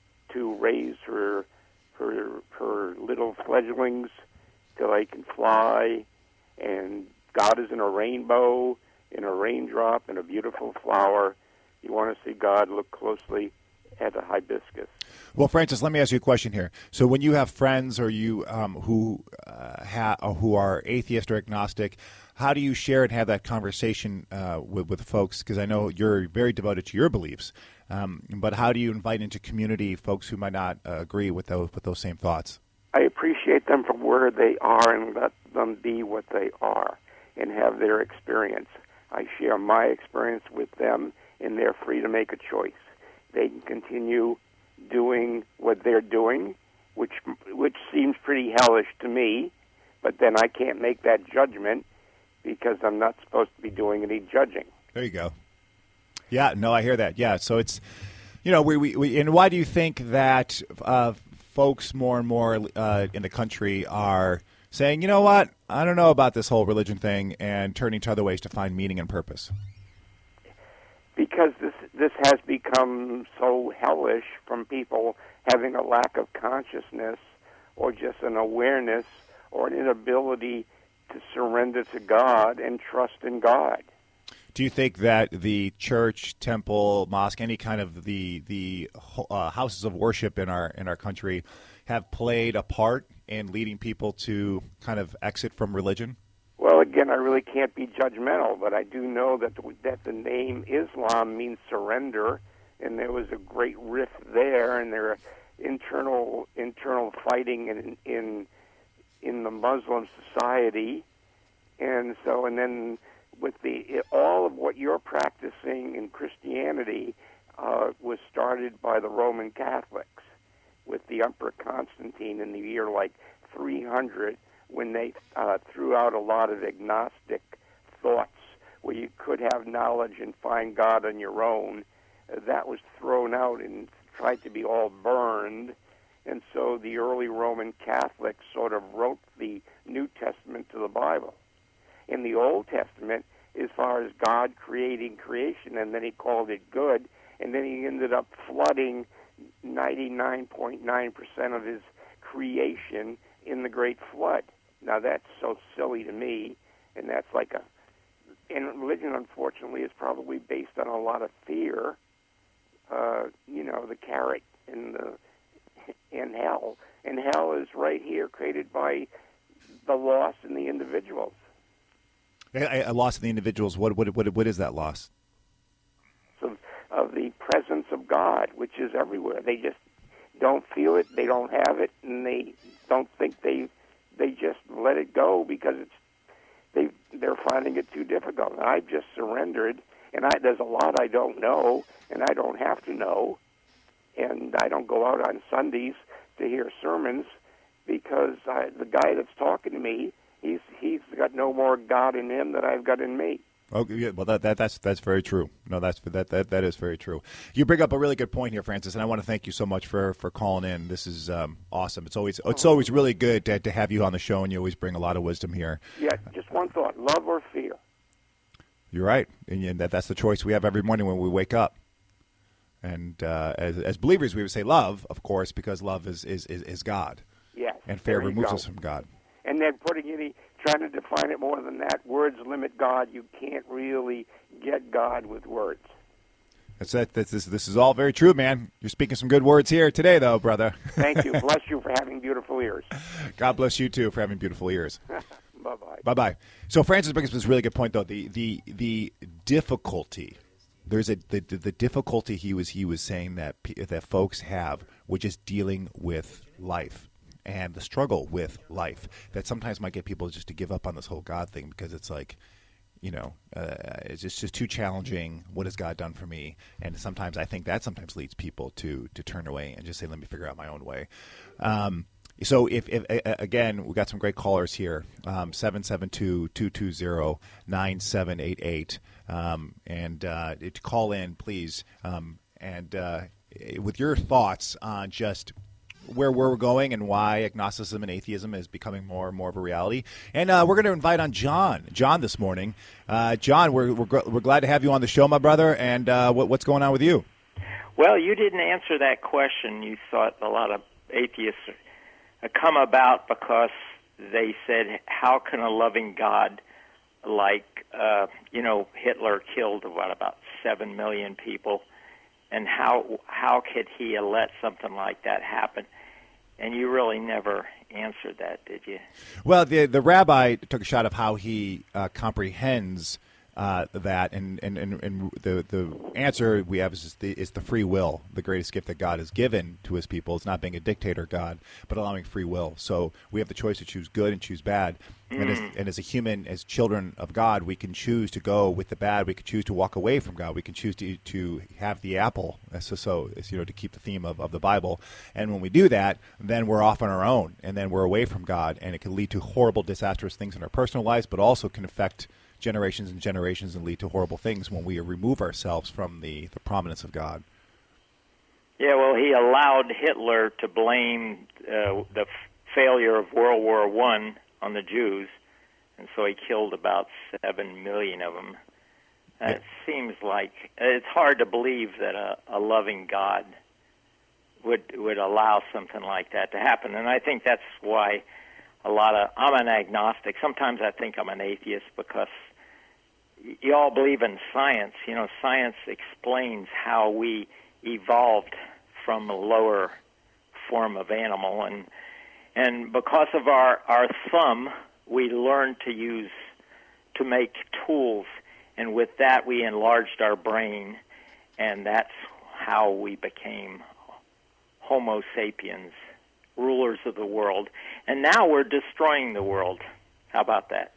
to raise her her her little fledglings till they can fly. And God is in a rainbow, in a raindrop, in a beautiful flower. You want to see God, look closely at a hibiscus. Well, Francis, let me ask you a question here. So when you have friends or you um, who uh, ha- who are atheist or agnostic, how do you share and have that conversation uh, with, with folks? Because I know you're very devoted to your beliefs, um, but how do you invite into community folks who might not uh, agree with those with those same thoughts? I appreciate them for where they are and let them be what they are and have their experience. I share my experience with them, and they're free to make a choice. They can continue doing what they're doing, which which seems pretty hellish to me, but then I can't make that judgment because I'm not supposed to be doing any judging. There you go. Yeah, no, I hear that. Yeah, so it's, you know, we, we, we and why do you think that uh, folks more and more uh, in the country are saying, you know what, I don't know about this whole religion thing, and turning to other ways to find meaning and purpose? Because this this has become so hellish from people having a lack of consciousness or just an awareness or an inability to surrender to God and trust in God. Do you think that the church, temple, mosque, any kind of the the uh, houses of worship in our in our country have played a part in leading people to kind of exit from religion? Well, again, I really can't be judgmental, but I do know that the, that the name Islam means surrender, and there was a great rift there, and there are internal internal fighting in in in the Muslim society, and so and then with the all of what you're practicing in Christianity uh, was started by the Roman Catholics with the Emperor Constantine in the year like three hundred. When they uh, threw out a lot of agnostic thoughts where you could have knowledge and find God on your own, uh, that was thrown out and tried to be all burned. And so the early Roman Catholics sort of wrote the New Testament to the Bible. In the Old Testament, as far as God creating creation, and then he called it good, and then he ended up flooding ninety-nine point nine percent of his creation in the Great Flood. Now, that's so silly to me, and that's like a... And religion, unfortunately, is probably based on a lot of fear. Uh, you know, the carrot and the and hell. And hell is right here, created by the loss in the individuals. A, a loss in the individuals. What what what what is that loss? Of, of the presence of God, which is everywhere. They just don't feel it, they don't have it, and they don't think they... They just let it it go because it's they they're finding it too difficult. And I've just surrendered, and I, there's a lot I don't know, and I don't have to know, and I don't go out on Sundays to hear sermons because I, the guy that's talking to me, he's he's got no more God in him than I've got in me. Okay, yeah, well, that, that that's that's very true. No, that's that that that is very true. You bring up a really good point here, Francis, and I want to thank you so much for, for calling in. This is um, awesome. It's always it's always really good to, to have you on the show, and you always bring a lot of wisdom here. Yeah, just one thought: love or fear. You're right, and that that's the choice we have every morning when we wake up. And uh, as as believers, we would say love, of course, because love is is, is, is God. Yes, and fear removes go. us from God. And then putting any trying to define it more than that, words limit God. You can't really get God with words. That's it. This, this, this is all very true, man. You're speaking some good words here today, though, brother. Thank you. Bless you for having beautiful ears. God bless you, too, for having beautiful ears. Bye-bye. Bye-bye. So Francis brings up this really good point, though. The the the difficulty, there's a the, the, the difficulty he was he was saying that that folks have, which is dealing with life. And the struggle with life that sometimes might get people just to give up on this whole God thing because it's like, you know, uh, it's just, just too challenging. What has God done for me? And sometimes I think that sometimes leads people to to turn away and just say, let me figure out my own way. Um, so if, if again, we've got some great callers here, um, seven seven two, two two zero, nine seven eight eight. Um, and uh, to call in, please, um, and uh, with your thoughts on just where we're going and why agnosticism and atheism is becoming more and more of a reality. And uh, we're going to invite on John, John this morning. Uh, John, we're, we're we're glad to have you on the show, my brother. And uh, what, what's going on with you? Well, you didn't answer that question. You thought a lot of atheists come about because they said, how can a loving God like, uh, you know, Hitler killed, what, about seven million people? And how how could he let something like that happen? And you really never answered that, did you? Well, the the rabbi took a shot of how he uh, comprehends uh, that, and, and, and, and the the answer we have is the is the free will, the greatest gift that God has given to His people. It's not being a dictator God, but allowing free will. So we have the choice to choose good and choose bad. Mm. And, as, and as a human, as children of God, we can choose to go with the bad. We can choose to walk away from God. We can choose to to have the apple. So, so you know, to keep the theme of, of the Bible. And when we do that, then we're off on our own, and then we're away from God, and it can lead to horrible, disastrous things in our personal lives, but also can affect generations and generations and lead to horrible things when we remove ourselves from the, the prominence of God. Yeah, well, he allowed Hitler to blame uh, the f- failure of World War One on the Jews, and so he killed about seven million of them. Uh, yeah. It seems like it's hard to believe that a, a loving God would would allow something like that to happen, and I think that's why a lot of I'm an agnostic. Sometimes I think I'm an atheist because you all believe in science. You know, science explains how we evolved from a lower form of animal, and and because of our, our thumb, we learned to use to make tools, and with that we enlarged our brain, and that's how we became Homo sapiens, rulers of the world. And now we're destroying the world. How about that?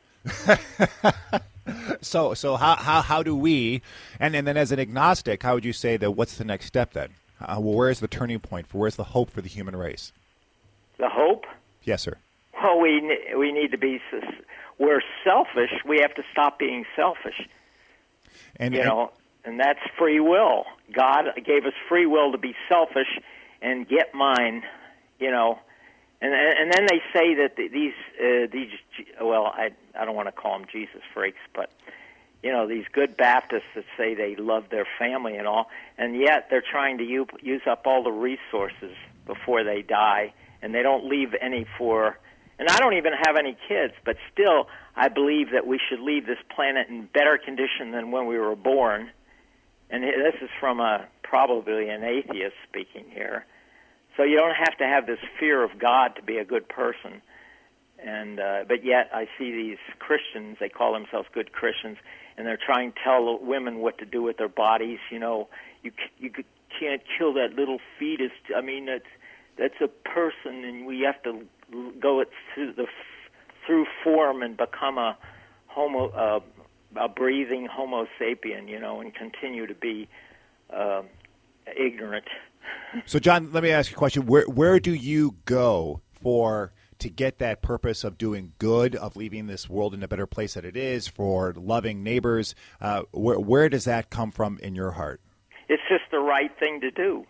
So, so how, how how do we, and, and then as an agnostic, how would you say that what's the next step then? Uh, well, where's the turning point? For where's the hope for the human race? The hope? Yes, sir. Well, we we need to be. We're selfish. We have to stop being selfish. And you and, know, and that's free will. God gave us free will to be selfish and get mine. You know. And and then they say that these uh, these well I I don't want to call them Jesus freaks, but you know, these good Baptists that say they love their family and all, and yet they're trying to use, use up all the resources before they die, and they don't leave any for. And I don't even have any kids, but still, I believe that we should leave this planet in better condition than when we were born. And this is from a probably an atheist speaking here. So you don't have to have this fear of God to be a good person. And uh, but yet I see these Christians, they call themselves good Christians, and they're trying to tell women what to do with their bodies. You know, you you can't kill that little fetus. I mean, that's that's a person, and we have to go it through the through form and become a homo, uh, a breathing Homo sapien, you know, and continue to be uh, ignorant. So, John, let me ask you a question. Where where do you go for to get that purpose of doing good, of leaving this world in a better place that it is, for loving neighbors? Uh, where where does that come from in your heart? It's just the right thing to do.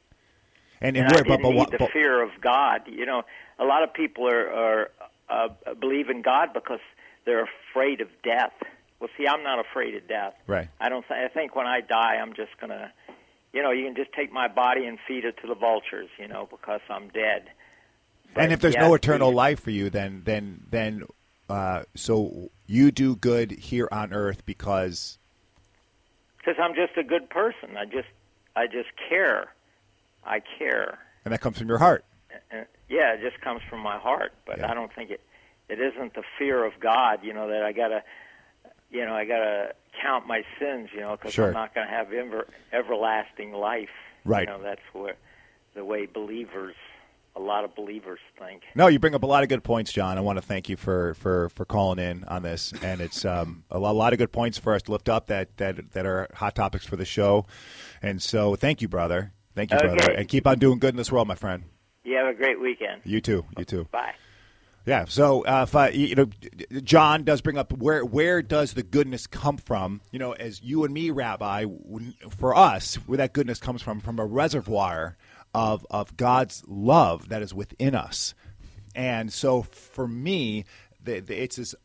And, And, and where, I didn't but, but, need the but, fear of God. You know, a lot of people are, are uh, believe in God because they're afraid of death. Well, see, I'm not afraid of death. Right. I don't. Th- I think when I die, I'm just gonna, you know, you can just take my body and feed it to the vultures, you know, because I'm dead. But and if there's yes, no eternal we- life for you, then then then uh, so you do good here on earth because because I'm just a good person. I just, I just care. I care. and that comes from your heart. Uh, yeah, it just comes from my heart. But Yeah. I don't think it. It isn't the fear of God, you know, that I gotta, you know, I gotta count my sins, you know, because Sure. I'm not gonna have ever, everlasting life. Right. You know, that's where the way believers, a lot of believers think. No, you bring up a lot of good points, John. I want to thank you for, for, for calling in on this, and it's um, a, lot, a lot of good points for us to lift up that, that that are hot topics for the show. And so, thank you, brother. Thank you, Okay. brother, and keep on doing good in this world, my friend. You have a great weekend. You too. You too. Bye. Yeah. So, uh, if I, you know, John does bring up where where does the goodness come from? You know, as you and me, Rabbi, when- for us, where that goodness comes from, from a reservoir of of God's love that is within us. And so, for me, the, the, it's this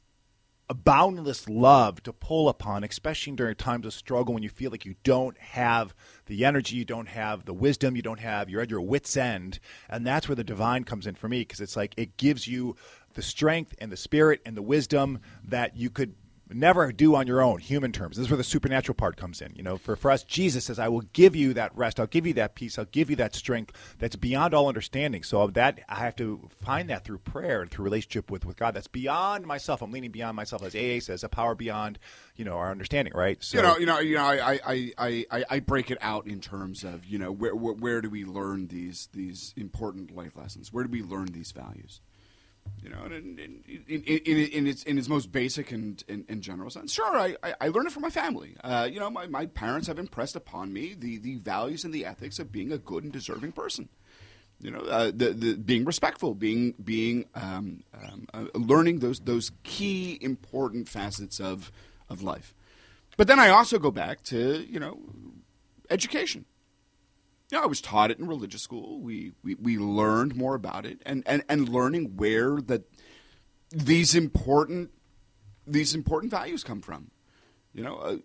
a boundless love to pull upon, especially during times of struggle when you feel like you don't have the energy, you don't have the wisdom, you don't have, you're at your wit's end. And that's where the divine comes in for me, because it's like it gives you the strength and the spirit and the wisdom that you could never do on your own, human terms. This is where the supernatural part comes in. You know, for, for us, Jesus says, I will give you that rest. I'll give you that peace. I'll give you that strength that's beyond all understanding. So that I have to find that through prayer and through relationship with, with God. That's beyond myself. I'm leaning beyond myself. As A A says, a power beyond, you know, our understanding, right? So, you know, you know, you know. I, I, I, I, I break it out in terms of, you know, where, where where do we learn these these important life lessons? Where do we learn these values? You know, in, in, in, in, in its in its most basic and, and, and general sense. Sure, I, I, I learned it from my family. Uh, you know, my, my parents have impressed upon me the, the values and the ethics of being a good and deserving person. You know, uh, the, the being respectful, being being um, um, uh, learning those those key important facets of of life. But then I also go back to, you know, education. Yeah, I was taught it in religious school. We, we, we learned more about it, and, and, and learning where that these important these important values come from. You know, uh,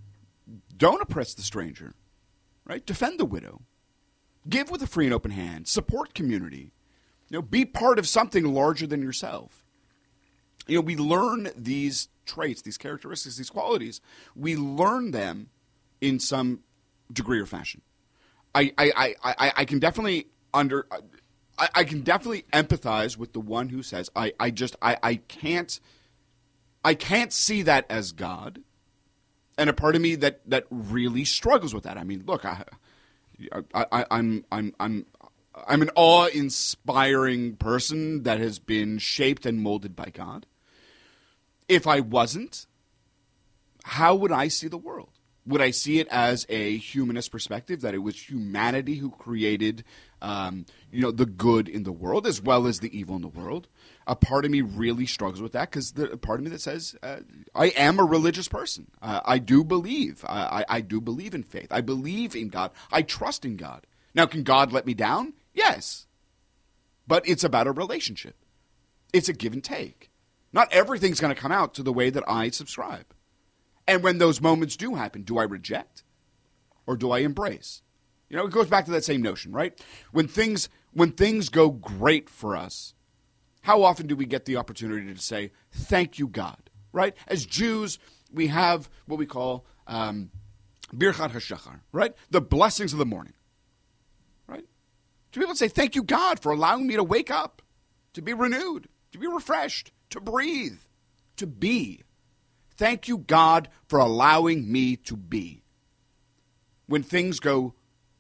don't oppress the stranger, right? Defend the widow, give with a free and open hand, support community. You know, be part of something larger than yourself. You know, we learn these traits, these characteristics, these qualities. We learn them in some degree or fashion. I, I, I, I can definitely under I, I can definitely empathize with the one who says I, I just I, I can't I can't see that as God, and a part of me that, that really struggles with that. I mean, look, I, I, I I'm I'm I'm I'm an awe-inspiring person that has been shaped and molded by God. If I wasn't, how would I see the world? Would I see it as a humanist perspective, that it was humanity who created, um, you know, the good in the world as well as the evil in the world? A part of me really struggles with that, because the a part of me that says uh, I am a religious person. Uh, I do believe. I, I do believe in faith. I believe in God. I trust in God. Now, can God let me down? Yes. But it's about a relationship. It's a give and take. Not everything's going to come out to the way that I subscribe. And when those moments do happen, do I reject or do I embrace? You know, it goes back to that same notion, right? When things when things go great for us, how often do we get the opportunity to say, thank you, God, right? As Jews, we have what we call um, Birchat HaShachar, right? The blessings of the morning, right? To be able to say, thank you, God, for allowing me to wake up, to be renewed, to be refreshed, to breathe, to be. Thank you, God, for allowing me to be. When things go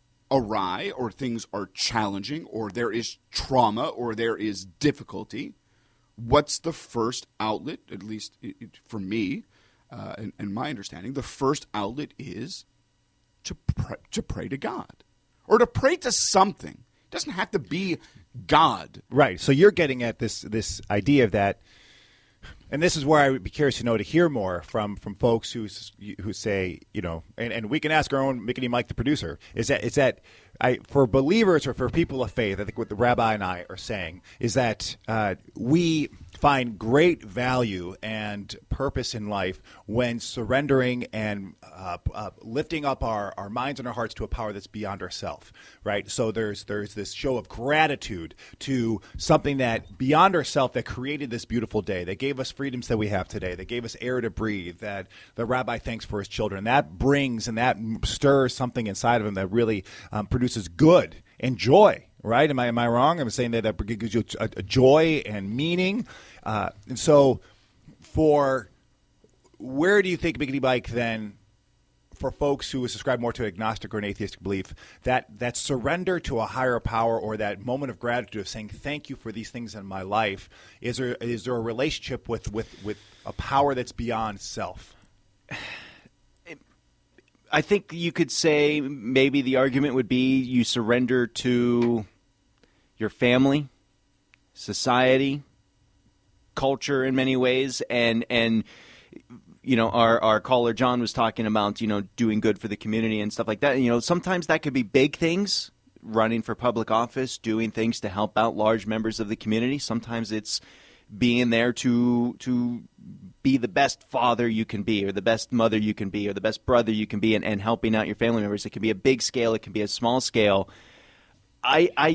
awry, or things are challenging, or there is trauma, or there is difficulty, what's the first outlet, at least it, it, for me, uh, and, and my understanding, the first outlet is to pray, to pray to God or to pray to something. It doesn't have to be God. Right. So you're getting at this this idea of that, and this is where I would be curious to know to hear more from, from folks who who say, you know, and, and we can ask our own Mickey Mike, the producer, is that is that I for believers or for people of faith, I think what the rabbi and I are saying is that uh, we find great value and purpose in life when surrendering and uh, uh, lifting up our, our minds and our hearts to a power that's beyond ourselves, right? So there's there's this show of gratitude to something that beyond ourselves that created this beautiful day, that gave us freedoms that we have today, that gave us air to breathe, that the rabbi thanks for his children. That brings and that stirs something inside of him that really um, produces good and joy. Right? Am I am I wrong? I'm saying that that gives you a, a joy and meaning. Uh, and so, for where do you think Mickey Mike then, for folks who subscribe more to agnostic or an atheistic belief, that that surrender to a higher power or that moment of gratitude of saying thank you for these things in my life, is there is there a relationship with with, with a power that's beyond self? I think you could say maybe the argument would be you surrender to your family, society, culture in many ways, and and you know our our caller John was talking about you know doing good for the community and stuff like that. And, you know sometimes that could be big things, running for public office, doing things to help out large members of the community. Sometimes it's being there to to be the best father you can be, or the best mother you can be, or the best brother you can be, and, and helping out your family members. It can be a big scale. It can be a small scale. I, I,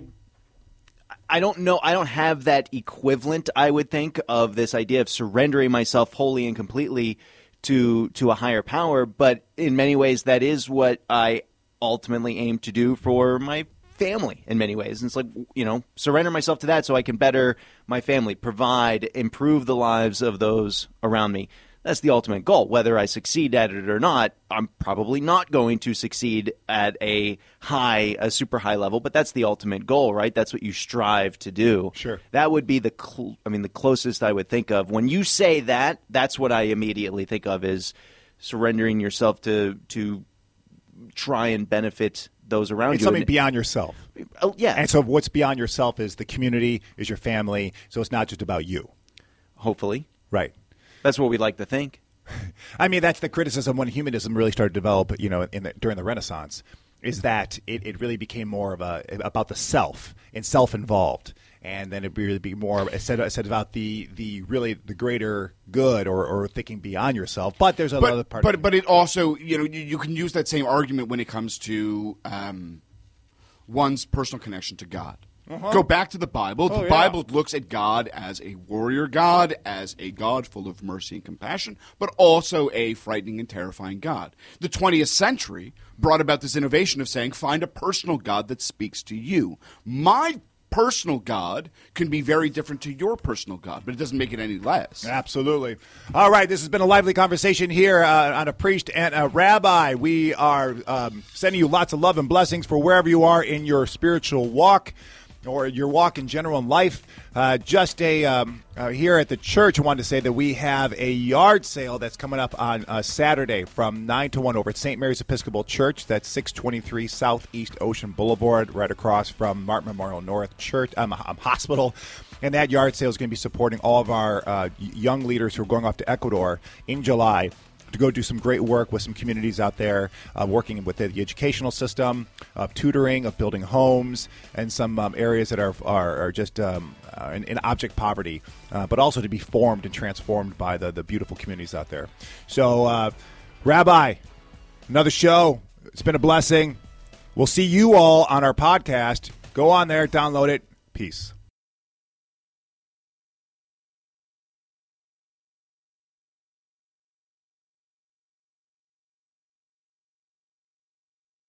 I don't know. I don't have that equivalent, I would think, of this idea of surrendering myself wholly and completely to to a higher power. But in many ways, that is what I ultimately aim to do for my family in many ways. And it's like, you know, surrender myself to that so I can better my family, provide, improve the lives of those around me. That's the ultimate goal. Whether I succeed at it or not, I'm probably not going to succeed at a high, a super high level, but that's the ultimate goal, right? That's what you strive to do. Sure. That would be the, cl- I mean, the closest I would think of. When you say that, that's what I immediately think of is surrendering yourself to to try and benefit those around it's you. Something beyond yourself. Oh, yeah. And so what's beyond yourself is the community, is your family, so it's not just about you. Hopefully. Right. That's what we'd like to think. I mean, that's the criticism when humanism really started to develop, you know, in the, during the Renaissance, is that it, it really became more of a about the self and self-involved. And then it really be more said, said about the, the really the greater good or, or thinking beyond yourself. But there's another but, part. But of it. but it also, you know, you, you can use that same argument when it comes to um, one's personal connection to God. Uh-huh. Go back to the Bible. Oh, the yeah. Bible looks at God as a warrior God, as a God full of mercy and compassion, but also a frightening and terrifying God. The twentieth century brought about this innovation of saying, find a personal God that speaks to you. My personal God can be very different to your personal God, but it doesn't make it any less. Absolutely. All right, this has been a lively conversation here uh, on A Priest and a Rabbi. We are um, sending you lots of love and blessings for wherever you are in your spiritual walk or your walk in general in life. Uh, just a um, uh, here at the church, I wanted to say that we have a yard sale that's coming up on uh, Saturday from nine to one over at Saint Mary's Episcopal Church. That's six twenty-three Southeast Ocean Boulevard, right across from Martin Memorial North Church um, um, Hospital. And that yard sale is going to be supporting all of our uh, young leaders who are going off to Ecuador in July to go do some great work with some communities out there, uh, working with the, the educational system, of tutoring, of building homes, and some um, areas that are are, are just um, uh, in, in object poverty, uh, but also to be formed and transformed by the, the beautiful communities out there. So, uh, Rabbi, another show. It's been a blessing. We'll see you all on our podcast. Go on there, download it. Peace.